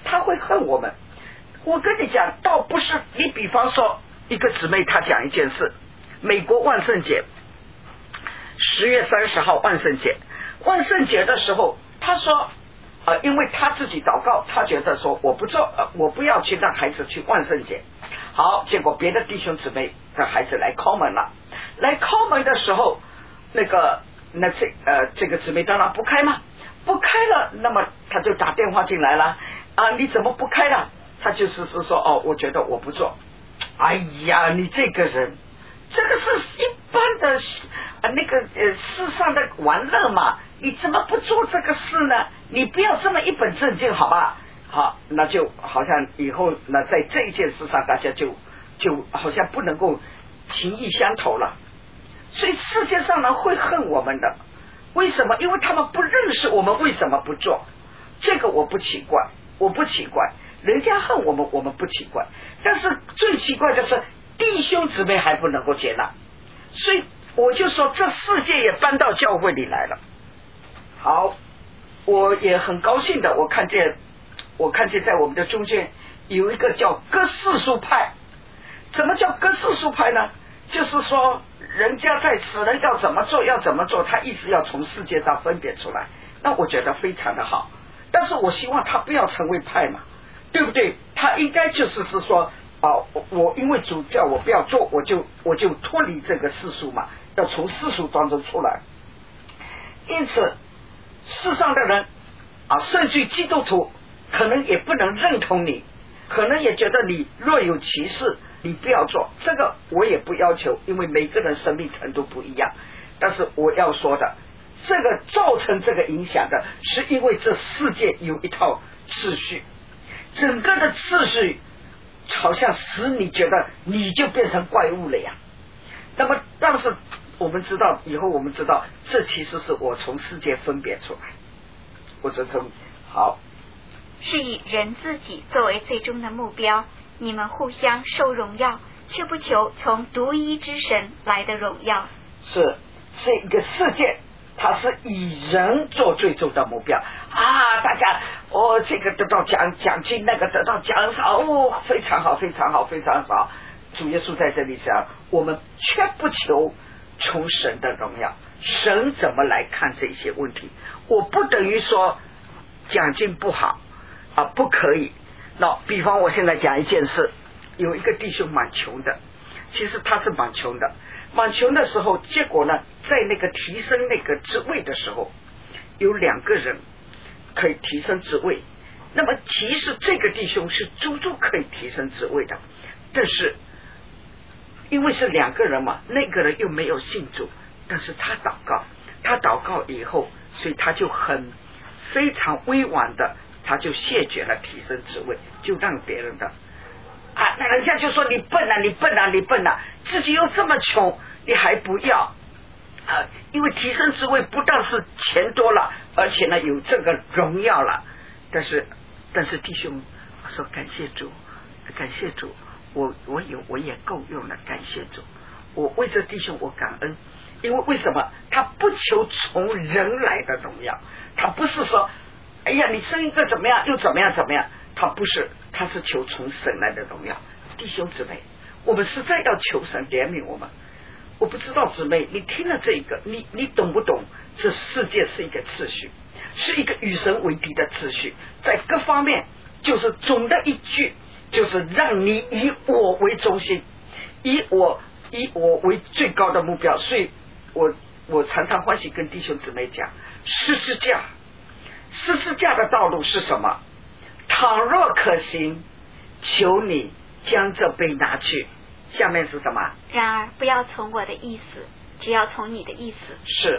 [SPEAKER 2] 他会恨我们。我跟你讲，倒不是你，比方说一个姊妹她讲一件事，美国万圣节，十月三十号万圣节，万圣节的时候，她说呃，因为她自己祷告，她觉得说我不做，呃，我不要去让孩子去万圣节。好，结果别的弟兄姊妹的孩子来敲门了，来敲门的时候，那个那这呃这个姊妹当然不开嘛，不开了，那么他就打电话进来了啊，你怎么不开了？他就是是说哦，我觉得我不做。哎呀，你这个人，这个是一般的啊那个呃世上的玩乐嘛，你怎么不做这个事呢？你不要这么一本正经，好吧？好，那就好像以后那在这一件事上，大家就就好像不能够情意相投了。所以世界上呢会恨我们的，为什么？因为他们不认识我们为什么不做。这个我不奇怪，我不奇怪，人家恨我们，我们不奇怪。但是最奇怪的是，弟兄姊妹还不能够接纳。所以我就说，这世界也搬到教会里来了。好，我也很高兴的，我看见。我看见在我们的中间有一个叫哥世俗派。怎么叫哥世俗派呢？就是说人家在死人要怎么做要怎么做，他意思要从世界上分别出来，那我觉得非常的好。但是我希望他不要成为派嘛，对不对？他应该就是是说啊，我因为主教我不要做，我就我就脱离这个世俗嘛，要从世俗当中出来。因此世上的人啊，甚至基督徒可能也不能认同你，可能也觉得你若有其事，你不要做。这个我也不要求，因为每个人生命程度不一样。但是我要说的，这个造成这个影响的，是因为这世界有一套秩序，整个的秩序好像使你觉得你就变成怪物了呀。那么但是我们知道，以后我们知道，这其实是我从世界分别出来，我这从好。
[SPEAKER 1] 是以人自己作为最终的目标，你们互相受荣耀，却不求从独一之神来的荣耀。
[SPEAKER 2] 是这个世界，它是以人做最终的目标啊！大家哦，这个得到奖奖金，那个得到奖赏，哦，非常好，非常好，非常好。主耶稣在这里讲，我们却不求从神的荣耀。神怎么来看这些问题？我不等于说奖金不好啊，不可以。那比方我现在讲一件事，有一个弟兄蛮穷的，其实他是蛮穷的，蛮穷的时候，结果呢，在那个提升那个职位的时候，有两个人可以提升职位。那么其实这个弟兄是足足可以提升职位的，但是因为是两个人嘛，那个人又没有信主，但是他祷告，他祷告以后，所以他就很非常委婉的，他就谢绝了提升职位，就让别人的啊，那人家就说你笨啊，你笨啊，你笨啊，自己又这么穷，你还不要啊？因为提升职位不但是钱多了，而且呢有这个荣耀了。但是，但是弟兄说感谢主，感谢主，我我有我也够用了，感谢主，我为这弟兄我感恩，因为为什么他不求从人来的荣耀，他不是说哎呀你生一个怎么样又怎么样怎么样，他不是，他是求从神来的荣耀。弟兄姊妹，我们实在要求神怜悯我们。我不知道姊妹你听了这个，你你懂不懂？这世界是一个秩序，是一个与神为敌的秩序，在各方面就是总的一句，就是让你以我为中心，以我以我为最高的目标。所以我我常常欢喜跟弟兄姊妹讲，十字架十字架的道路是什么？倘若可行，求你将这杯拿去。下面是什么？
[SPEAKER 1] 然而不要从我的意思，只要从你的意思。
[SPEAKER 2] 是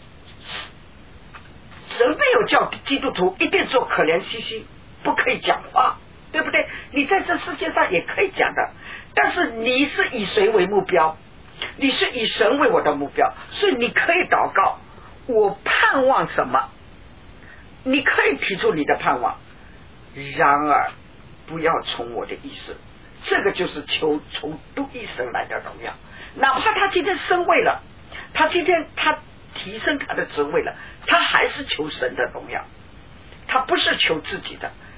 [SPEAKER 2] 神没有叫基督徒一定做可怜兮兮，不可以讲话，对不对？你在这世界上也可以讲的，但是你是以谁为目标？你是以神为我的目标，所以你可以祷告，我盼望什么？你可以提出你的盼望，然而不要从我的意思。这个就是求从独一神来的荣耀。哪怕他今天升位了，他今天他提升他的职位了，他还是求神的荣耀，他不是求自己的。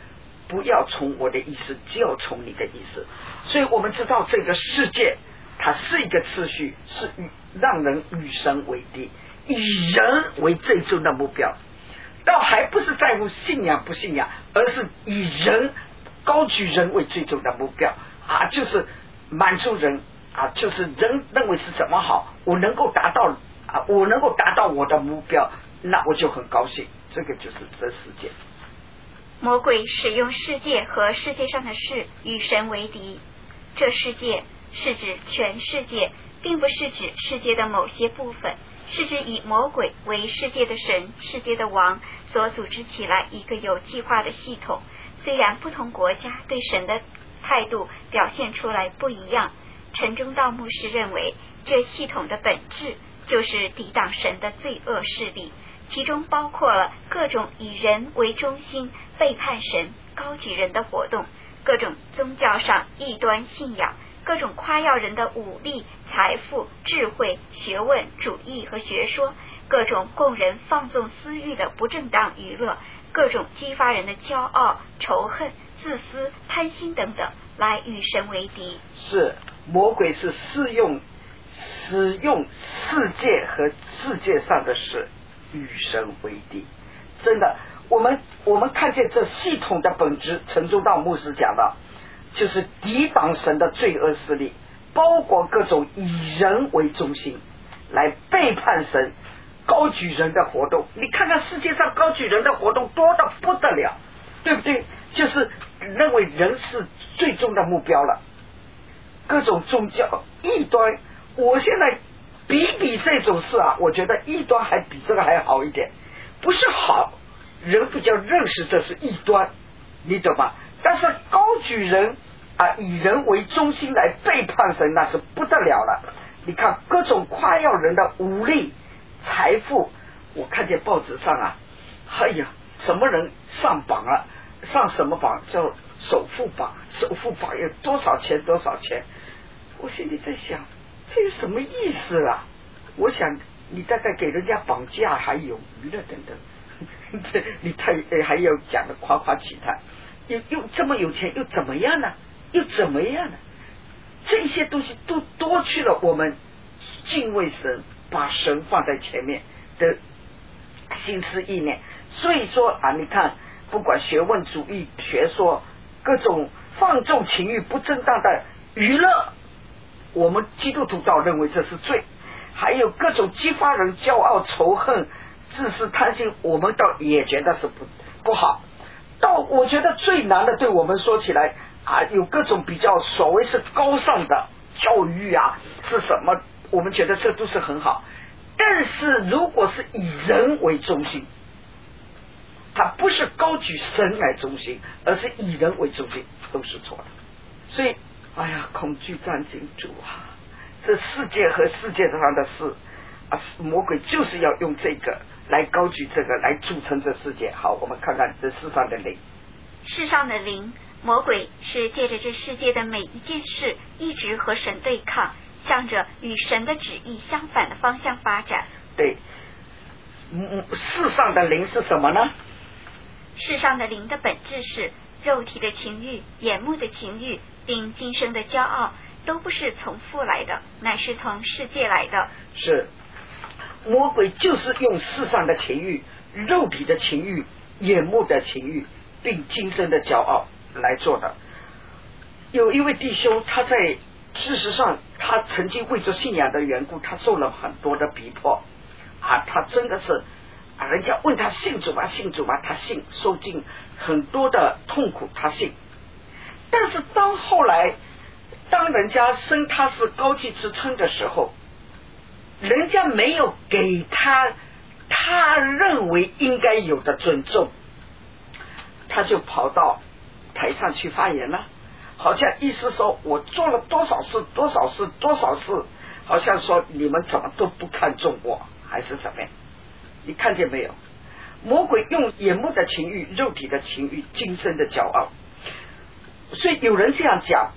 [SPEAKER 2] 不要从我的意思，就要从你的意思。所以我们知道这个世界它是一个次序，是与让人与神为敌，以人为最终的目标，倒还不是在乎信仰不信仰，而是以人高举人为最终的目标啊，就是满足人啊，就是人认为是怎么好，我能够达到啊，我能够达到我的目标，那我就很高兴。这个就是这世界。
[SPEAKER 1] 魔鬼使用世界和世界上的事与神为敌，这世界是指全世界，并不是指世界的某些部分，是指以魔鬼为世界的神、世界的王所组织起来一个有计划的系统。虽然不同国家对神的态度表现出来不一样，陈忠道牧师认为这系统的本质就是抵挡神的罪恶势力，其中包括了各种以人为中心、背叛神、高举人的活动，各种宗教上异端信仰，各种夸耀人的武力、财富、智慧、学问、主义和学说，各种供人放纵私欲的不正当娱乐，各种激发人的骄傲、仇恨、自私、贪心等等，来与神为敌。
[SPEAKER 2] 是魔鬼是使用使用世界和世界上的事与神为敌。真的，我们我们看见这系统的本质，陈忠道牧师讲到，就是抵挡神的罪恶势力，包括各种以人为中心来背叛神、高举人的活动。你看看世界上高举人的活动多得不得了，对不对？就是认为人是最终的目标了。各种宗教异端，我现在比比这种事啊，我觉得异端还比这个还好一点。不是好，人比较认识这是异端，你懂吗？但是高举人啊，以人为中心来背叛神，那是不得了了。你看各种夸耀人的武力、财富，我看见报纸上啊，哎呀，什么人上榜啊，上什么榜，叫首富榜，首富榜有多少钱多少钱。我心里在想，这有什么意思啊？我想你大概给人家绑架，还有娱乐等等，你太还要讲的夸夸其谈，又又这么有钱又怎么样呢？又怎么样呢？这些东西都夺去了我们敬畏神、把神放在前面的心思意念。所以说啊，你看，不管学问主义、学说，各种放纵情欲、不正当的娱乐，我们基督徒倒认为这是罪。还有各种激发人骄傲、仇恨、自私、贪心，我们倒也觉得是不不好。到我觉得最难的，对我们说起来啊，有各种比较所谓是高尚的教育啊，是什么？我们觉得这都是很好。但是如果是以人为中心，它不是高举神来中心，而是以人为中心，都是错的。所以，哎呀，恐惧战惊主啊！这世界和世界上的事啊，魔鬼就是要用这个来高举这个来组成这世界。好，我们看看这世上的灵。
[SPEAKER 1] 世上的灵，魔鬼是借着这世界的每一件事一直和神对抗，向着与神的旨意相反的方向发展。
[SPEAKER 2] 对，嗯，世上的灵是什么呢？
[SPEAKER 1] 世上的灵的本质是肉体的情欲、眼目的情欲，并今生的骄傲，都不是从父来的，乃是从世界来的。
[SPEAKER 2] 是魔鬼就是用世上的情欲、肉体的情欲、眼目的情欲，并今生的骄傲来做的。有一位弟兄，他在事实上他曾经为着信仰的缘故，他受了很多的逼迫啊，他真的是啊，人家问他信主吗？信主吗？他信，受尽很多的痛苦，他信。但是当后来当人家升他是高级职称的时候，人家没有给他他认为应该有的尊重，他就跑到台上去发言了，好像意思说我做了多少事多少事多少事，好像说你们怎么都不看重我，还是怎么样？你看见没有？魔鬼用眼目的情欲、肉体的情欲、今生的骄傲。所以有人这样讲，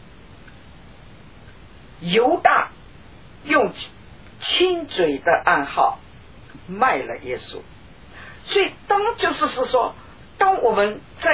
[SPEAKER 2] 犹大用亲嘴的暗号卖了耶稣。所以当就是是说，当我们在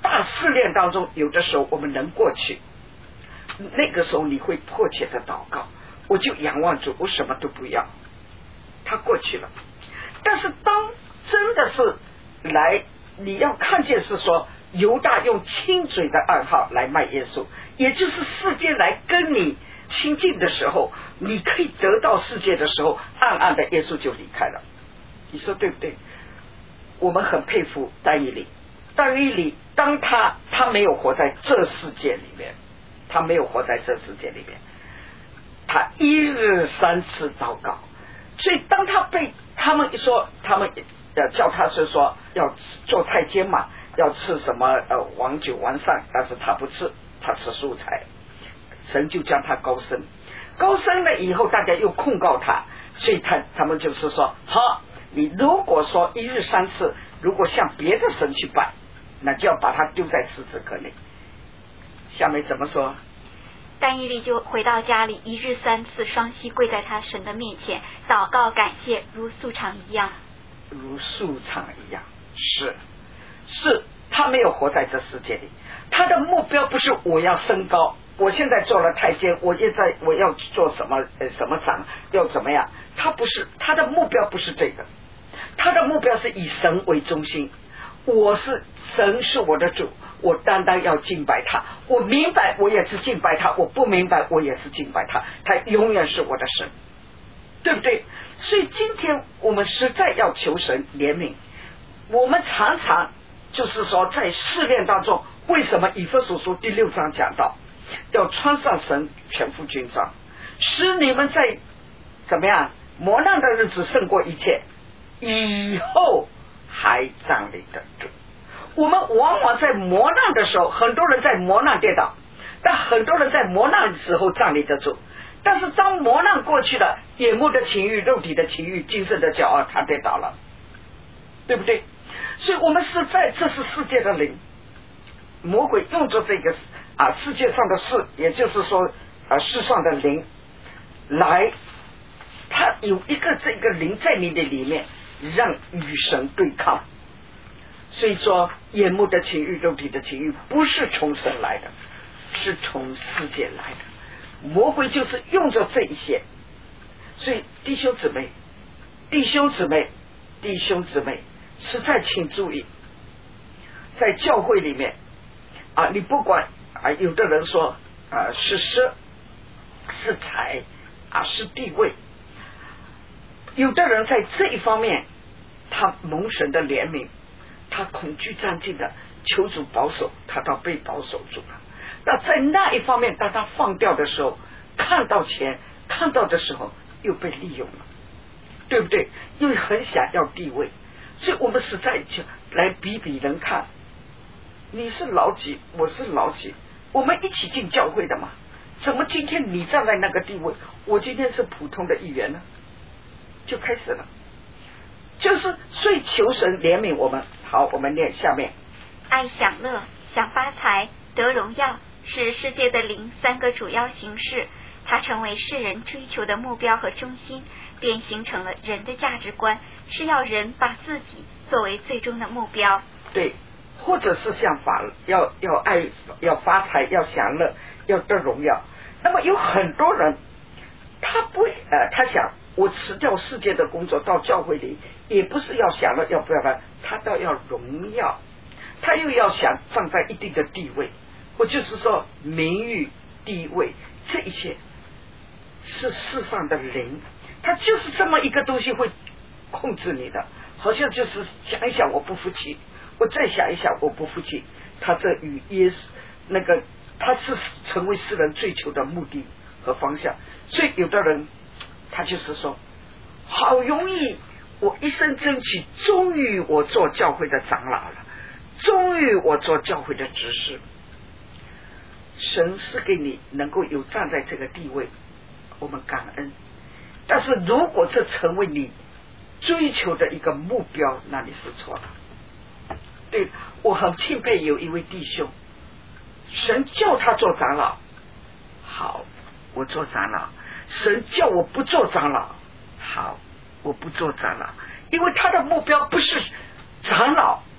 [SPEAKER 2] 大试炼当中，有的时候我们能过去，那个时候你会迫切的祷告，我就仰望主，我什么都不要，他过去了。但是当真的是来，你要看见是说犹大用亲嘴的暗号来卖耶稣，也就是世界来跟你亲近的时候，你可以得到世界的时候，暗暗的耶稣就离开了。你说对不对？我们很佩服但以理，但以理当他他没有活在这世界里面，他没有活在这世界里面，他一日三次祷告。所以当他被他们说，他们呃叫他是说要做太监嘛，要吃什么呃王酒王膳，但是他不吃，他吃素菜，神就将他高升，高升了以后，大家又控告他，所以他他们就是说，好，你如果说一日三次，如果向别的神去拜，那就要把他丢在狮子坑里。下面怎么说？
[SPEAKER 1] 但以理就回到家里，一日三次双膝跪在他神的面前，祷告感谢，如素常一样。
[SPEAKER 2] 如素常一样，是是，他没有活在这世界里，他的目标不是我要升高，我现在做了太监，我现在我要做什么呃什么长，要怎么样？他不是，他的目标不是这个，他的目标是以神为中心。我是神，是我的主，我单单要敬拜他。我明白，我也是敬拜他；我不明白，我也是敬拜他。他永远是我的神，对不对？所以今天我们实在要求神怜悯。我们常常就是说，在试炼当中，为什么以弗所书第六章讲到要穿上神全副军装，使你们在怎么样磨难的日子胜过一切，以后还站立得住。我们往往在磨难的时候，很多人在磨难跌倒，但很多人在磨难的时候站立得住。但是当磨难过去了，眼目的情欲、肉体的情欲、精神的骄傲，他跌倒了，对不对？所以我们是在，这是世界的灵，魔鬼用着这个啊世界上的事，也就是说啊世上的灵来，他有一个这个灵在你的里面，让与神对抗。所以说眼目的情欲、肉体的情欲不是从神来的，是从世界来的。魔鬼就是用着这一些。所以弟兄姊妹弟兄姊妹弟兄姊妹实在请注意，在教会里面啊，你不管啊，有的人说啊是色是财啊是地位，有的人在这一方面他蒙神的怜悯，他恐惧战兢的求主保守，他倒被保守住了。那在那一方面，当他放掉的时候，看到钱看到的时候又被利用了，对不对？因为很想要地位，所以我们实在就来比比人看，你是老几，我是老几，我们一起进教会的嘛，怎么今天你站在那个地位，我今天是普通的一员呢？就开始了，就是所以求神怜悯我们。好，我们念下面。
[SPEAKER 1] 爱享乐、想发财、得荣耀，是世界的灵三个主要形式，它成为世人追求的目标和中心，便形成了人的价值观，是要人把自己作为最终的目标。
[SPEAKER 2] 对，或者是像法要要爱要发财，要享乐，要得荣耀。那么有很多人他不呃，他想我辞掉世界的工作到教会里，也不是要享乐要不要办，他倒要荣耀，他又要想站在一定的地位，或就是说名誉地位，这一切是世上的灵，他就是这么一个东西会控制你的，好像就是想一想我不服气，我再想一想我不服气，他这与耶稣那个他是成为世人追求的目的和方向。所以有的人他就是说，好容易我一生争取，终于我做教会的长老了，终于我做教会的执事。神是给你能够有站在这个地位，我们感恩。但是如果这成为你追求的一个目标，那你是错了。对，我很钦佩有一位弟兄，神叫他做长老，好，我做长老。神叫我不做长老，好，我不做长老，因为他的目标不是长老，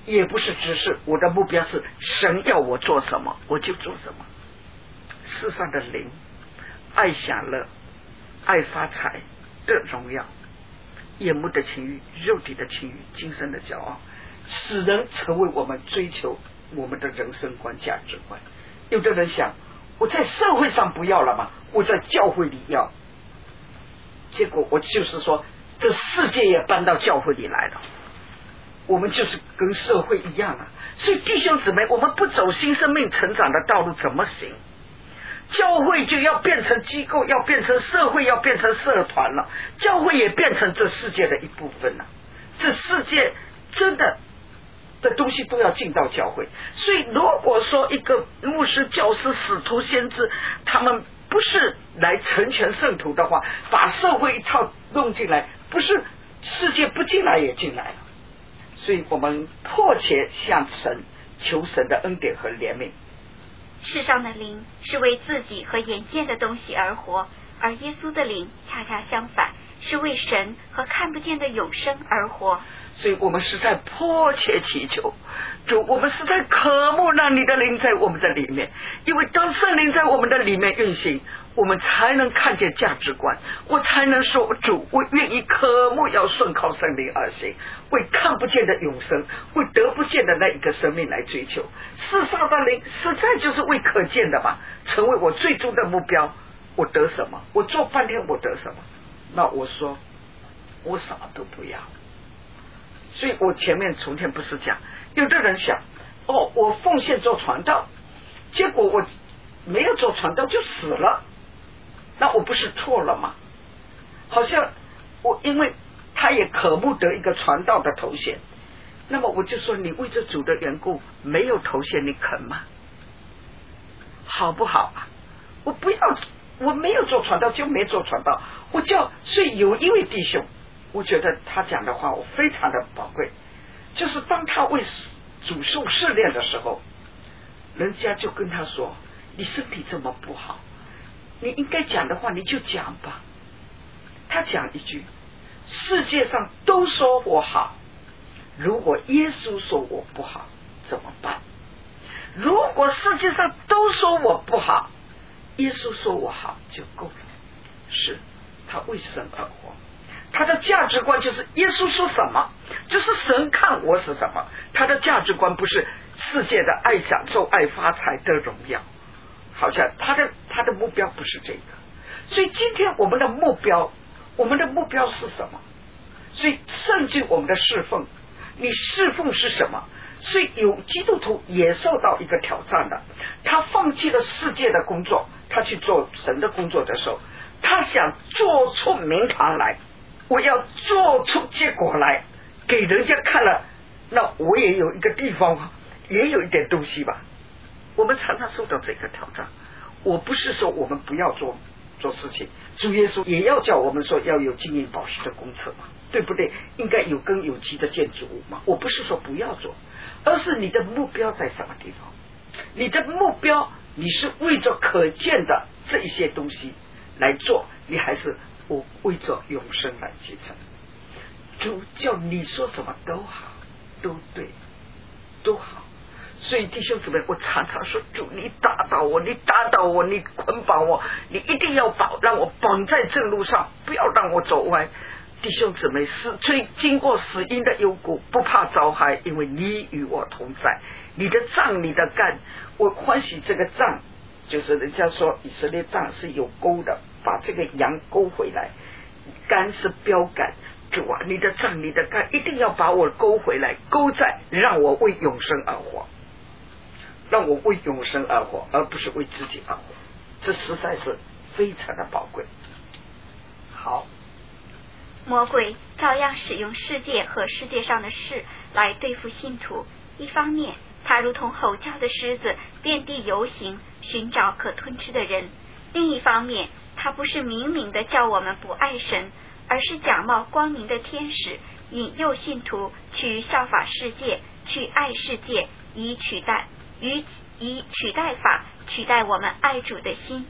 [SPEAKER 2] 也不是指示，我的目标是神要我做什么我就做什么。世上的灵爱享乐，爱发财的荣耀，眼目的情欲，肉体的情欲，今生的骄傲，使人成为我们追求我们的人生观价值观。有的人想，我在社会上不要了吗？我在教会里要。结果我就是说，这世界也搬到教会里来了，我们就是跟社会一样啊。所以弟兄姊妹，我们不走新生命成长的道路怎么行？教会就要变成机构，要变成社会，要变成社团了，教会也变成这世界的一部分了。这世界真的的东西都要进到教会。所以如果说一个牧师、教师、使徒、先知，他们不是来成全圣徒的话，把社会一套弄进来，不是世界不进来也进来了。所以我们迫切向神求神的恩典和怜悯。
[SPEAKER 1] 世上的灵是为自己和眼见的东西而活，而耶稣的灵恰恰相反，是为神和看不见的永生而活。
[SPEAKER 2] 所以我们实在迫切祈求主，我们实在渴慕让你的灵在我们的里面，因为当圣灵在我们的里面运行，我们才能看见价值观，我才能说主，我愿意渴慕要顺靠圣灵而行，为看不见的永生，为得不见的那一个生命来追求。世上的灵实在就是为可见的嘛，成为我最终的目标。我得什么？我做半天我得什么？那我说我什么都不要。所以我前面从前不是讲，有的人想，哦，我奉献做传道，结果我没有做传道就死了，那我不是错了吗？好像我因为他也渴慕得一个传道的头衔，那么我就说，你为这主的缘故没有头衔，你肯吗？好不好啊？我不要，我没有做传道就没做传道，我叫。所以有一位弟兄，我觉得他讲的话我非常的宝贵，就是当他为主受试炼的时候，人家就跟他说，你身体这么不好，你应该讲的话你就讲吧。他讲一句，世界上都说我好，如果耶稣说我不好怎么办？如果世界上都说我不好，耶稣说我好就够了。是他为神而活，他的价值观就是耶稣说什么就是神看我是什么。他的价值观不是世界的爱享受、爱发财的荣耀，好像他的他的目标不是这个。所以今天我们的目标，我们的目标是什么？所以圣经我们的侍奉，你侍奉是什么？所以有基督徒也受到一个挑战的，他放弃了世界的工作，他去做神的工作的时候，他想做出名堂来，我要做出结果来给人家看了，那我也有一个地方也有一点东西吧。我们常常受到这个挑战。我不是说我们不要做做事情，主耶稣也要叫我们说要有金银宝石的公厕嘛，对不对？应该有根有基的建筑物嘛。我不是说不要做，而是你的目标在什么地方？你的目标你是为着可见的这一些东西来做，你还是我为着永生来继承？主叫你说什么都好，都对，都好。所以弟兄姊妹，我常常说，主你打倒我，你打倒我，你捆绑我，你一定要绑，让我绑在正路上，不要让我走歪。弟兄姊妹，死追经过死荫的幽谷，不怕遭害，因为你与我同在。你的杖，你的竿，我欢喜这个杖，就是人家说以色列杖是有钩的，把这个羊勾回来，竿是标杆。主啊，你的杖，你的竿，一定要把我勾回来，勾在让我为永生而活，让我为永生而活，而不是为自己而活。这实在是非常的宝贵。好，
[SPEAKER 1] 魔鬼照样使用世界和世界上的事来对付信徒。一方面，他如同吼叫的狮子，遍地游行，寻找可吞吃的人；另一方面，他不是明明的叫我们不爱神，而是假冒光明的天使，引诱信徒去效法世界，去爱世界，以取代以以取代法取代我们爱主的心。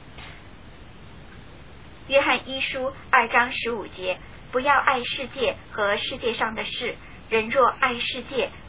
[SPEAKER 1] 约翰一书二章十五节，不要爱世界和世界上的事，人若爱世界，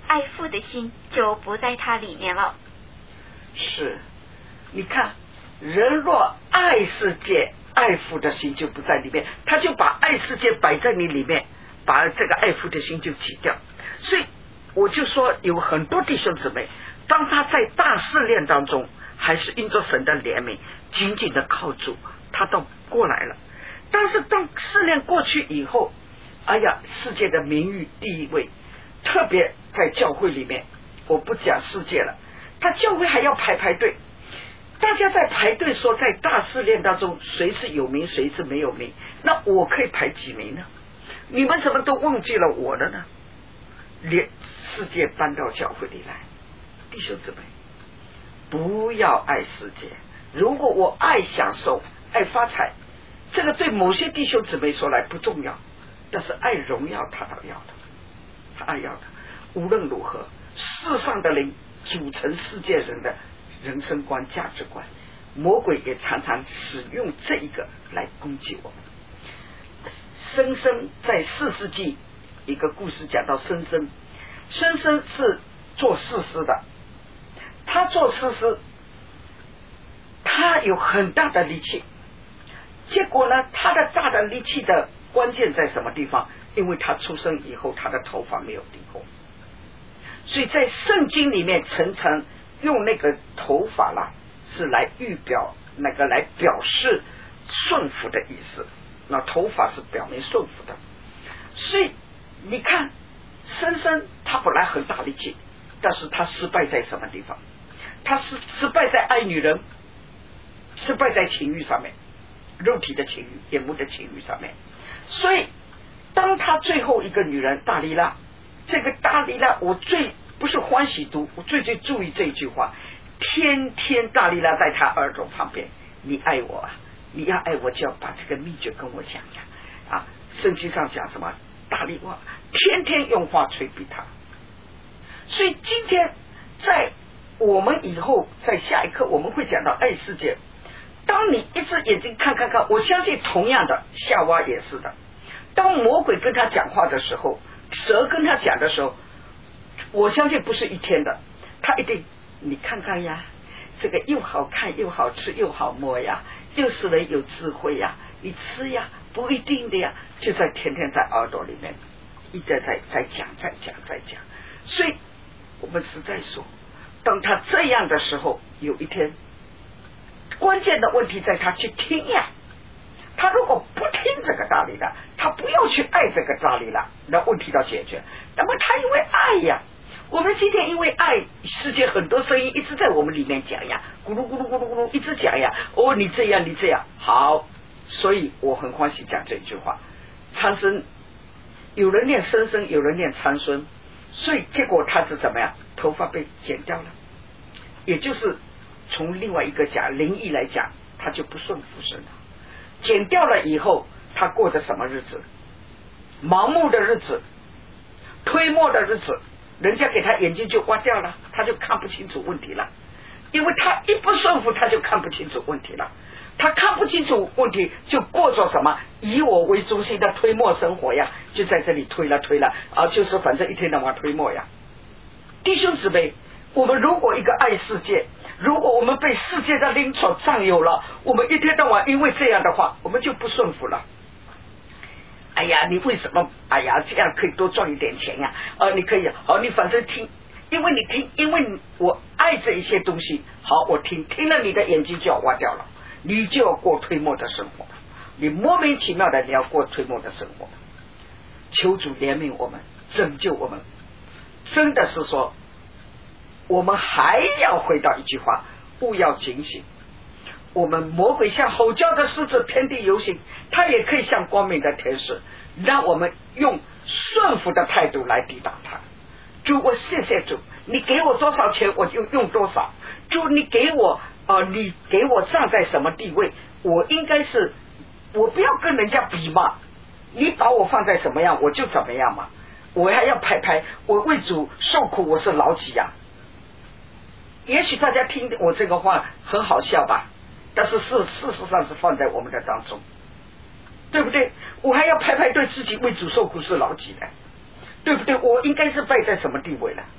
[SPEAKER 1] 爱父的心就不在他里面了。
[SPEAKER 2] 是，你看，人若爱世界，爱父的心就不在里面，他就把爱世界摆在你里面，把这个爱父的心就挤掉。所以我就说，有很多弟兄姊妹，当他在大试炼当中，还是因着神的怜悯紧紧的靠住，他都过来了。但是当试炼过去以后，哎呀，世界的名誉地位，特别在教会里面，我不讲世界了，他教会还要排排队，大家在排队说，在大试炼当中谁是有名谁是没有名，那我可以排几名呢？你们怎么都忘记了我了呢？连世界搬到教会里来，弟兄姊妹，不要爱世界。如果我爱享受爱发财，这个对某些弟兄姊妹说来不重要，但是爱荣耀他倒要的，他爱要的。无论如何，世上的灵组成世界人的人生观价值观，魔鬼也常常使用这一个来攻击我们。申生在四世纪一个故事讲到申生，申生是做士师的，他做士师他有很大的力气，结果呢，他的大的力气的关键在什么地方？因为他出生以后他的头发没有顶过，所以在圣经里面常常用那个头发啦是来预表那个来表示顺服的意思，那头发是表明顺服的。所以你看申生他本来很大力气，但是他失败在什么地方？他是失败在爱女人，失败在情欲上面，肉体的情欲，眼目的情欲上面。所以当他最后一个女人大利拉，这个大利拉我最不是欢喜读，我最最注意这一句话，天天大利拉在他耳朵旁边，你爱我啊，你要爱我就要把这个秘诀跟我讲呀啊！圣经上讲什么？大利拉天天用话吹逼他。所以今天在我们以后在下一课我们会讲到爱世界。当你一只眼睛看看看，我相信同样的夏娃也是的，当魔鬼跟他讲话的时候，蛇跟他讲的时候，我相信不是一天的，他一定你看看呀，这个又好看又好吃又好摸呀，又使人有智慧呀，你吃呀，不一定的呀，就在天天在耳朵里面一直在在讲在讲在讲。所以我们实在说，当他这样的时候，有一天关键的问题在他去听呀，他如果不听这个大利拉，他不要去爱这个大利拉，那问题要解决。那么他因为爱呀，我们今天因为爱，世界很多声音一直在我们里面讲呀，咕噜咕噜咕噜咕噜一直讲呀，哦你这样你这样好，所以我很欢喜讲这句话。参孙有人念生生，有人念参孙，所以结果他是怎么样？头发被剪掉了，也就是从另外一个讲灵异来讲，他就不顺服神了。剪掉了以后，他过着什么日子？盲目的日子，推磨的日子，人家给他眼睛就挖掉了，他就看不清楚问题了。因为他一不顺服，他就看不清楚问题了。他看不清楚问题，就过着什么以我为中心的推磨生活呀，就在这里推了推了啊，就是反正一天到晚推磨呀。弟兄姊妹，我们如果一个爱世界，如果我们被世界的灵所占有了，我们一天到晚因为这样的话，我们就不顺服了。哎呀，你为什么？哎呀，这样可以多赚一点钱呀！呃，你可以，好，你反正听，因为你听，因为我爱这一些东西，好，我听，听了你的眼睛就要挖掉了，你就要过推磨的生活，你莫名其妙的你要过推磨的生活。求主怜悯我们，拯救我们。真的是说，我们还要回到一句话，勿要警醒。我们魔鬼像吼叫的狮子遍地游行，他也可以像光明的天使，让我们用顺服的态度来抵挡他。主，我谢谢主，你给我多少钱我就用多少。主，你给我呃，你给我站在什么地位，我应该是，我不要跟人家比嘛，你把我放在什么样我就怎么样嘛，我还要拍拍，我为主受苦，我是劳己呀。也许大家听我这个话很好笑吧，但是事事实上是放在我们的当中，对不对？我还要拍拍对自己为主受苦是劳己的，对不对？我应该是摆在什么地位了？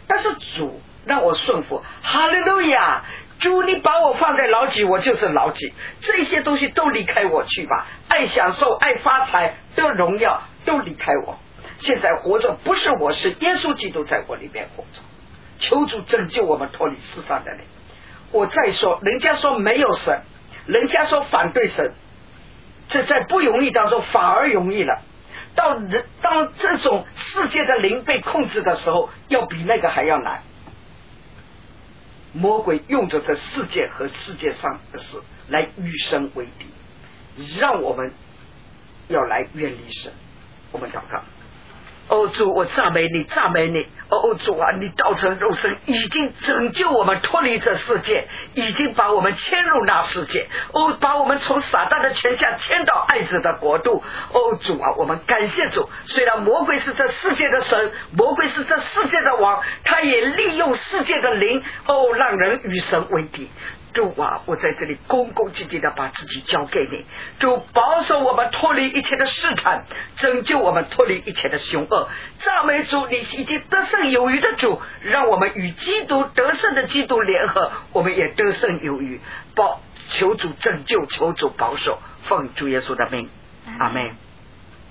[SPEAKER 2] 但是主让我顺服，哈利路亚！主，你把我放在牢记，我就是牢记，这些东西都离开我去吧，爱享受，爱发财的荣耀都离开我。现在活着不是我，是耶稣基督在我里面活着。求主拯救我们脱离世上的人。我再说，人家说没有神，人家说反对神，这在不容易当中反而容易了。到人当这种世界的灵被控制的时候，要比那个还要难。魔鬼用着这世界和世界上的事来与神为敌，让我们要来远离神。我们祷告。哦主，我赞美你，赞美你。哦主啊，你道成肉身，已经拯救我们脱离这世界，已经把我们牵入那世界。哦，把我们从撒旦的权下牵到爱子的国度。哦主啊，我们感谢主。虽然魔鬼是这世界的神，魔鬼是这世界的王，他也利用世界的灵，哦，让人与神为敌。主啊，我在这里恭恭敬敬的把自己交给你。主，保守我们脱离一切的试探，拯救我们脱离一切的凶恶。赞美主，你已经得胜有余的主，让我们与基督得胜的基督联合，我们也得胜有余。保求主拯救，求主保守，奉主耶稣的名，阿们。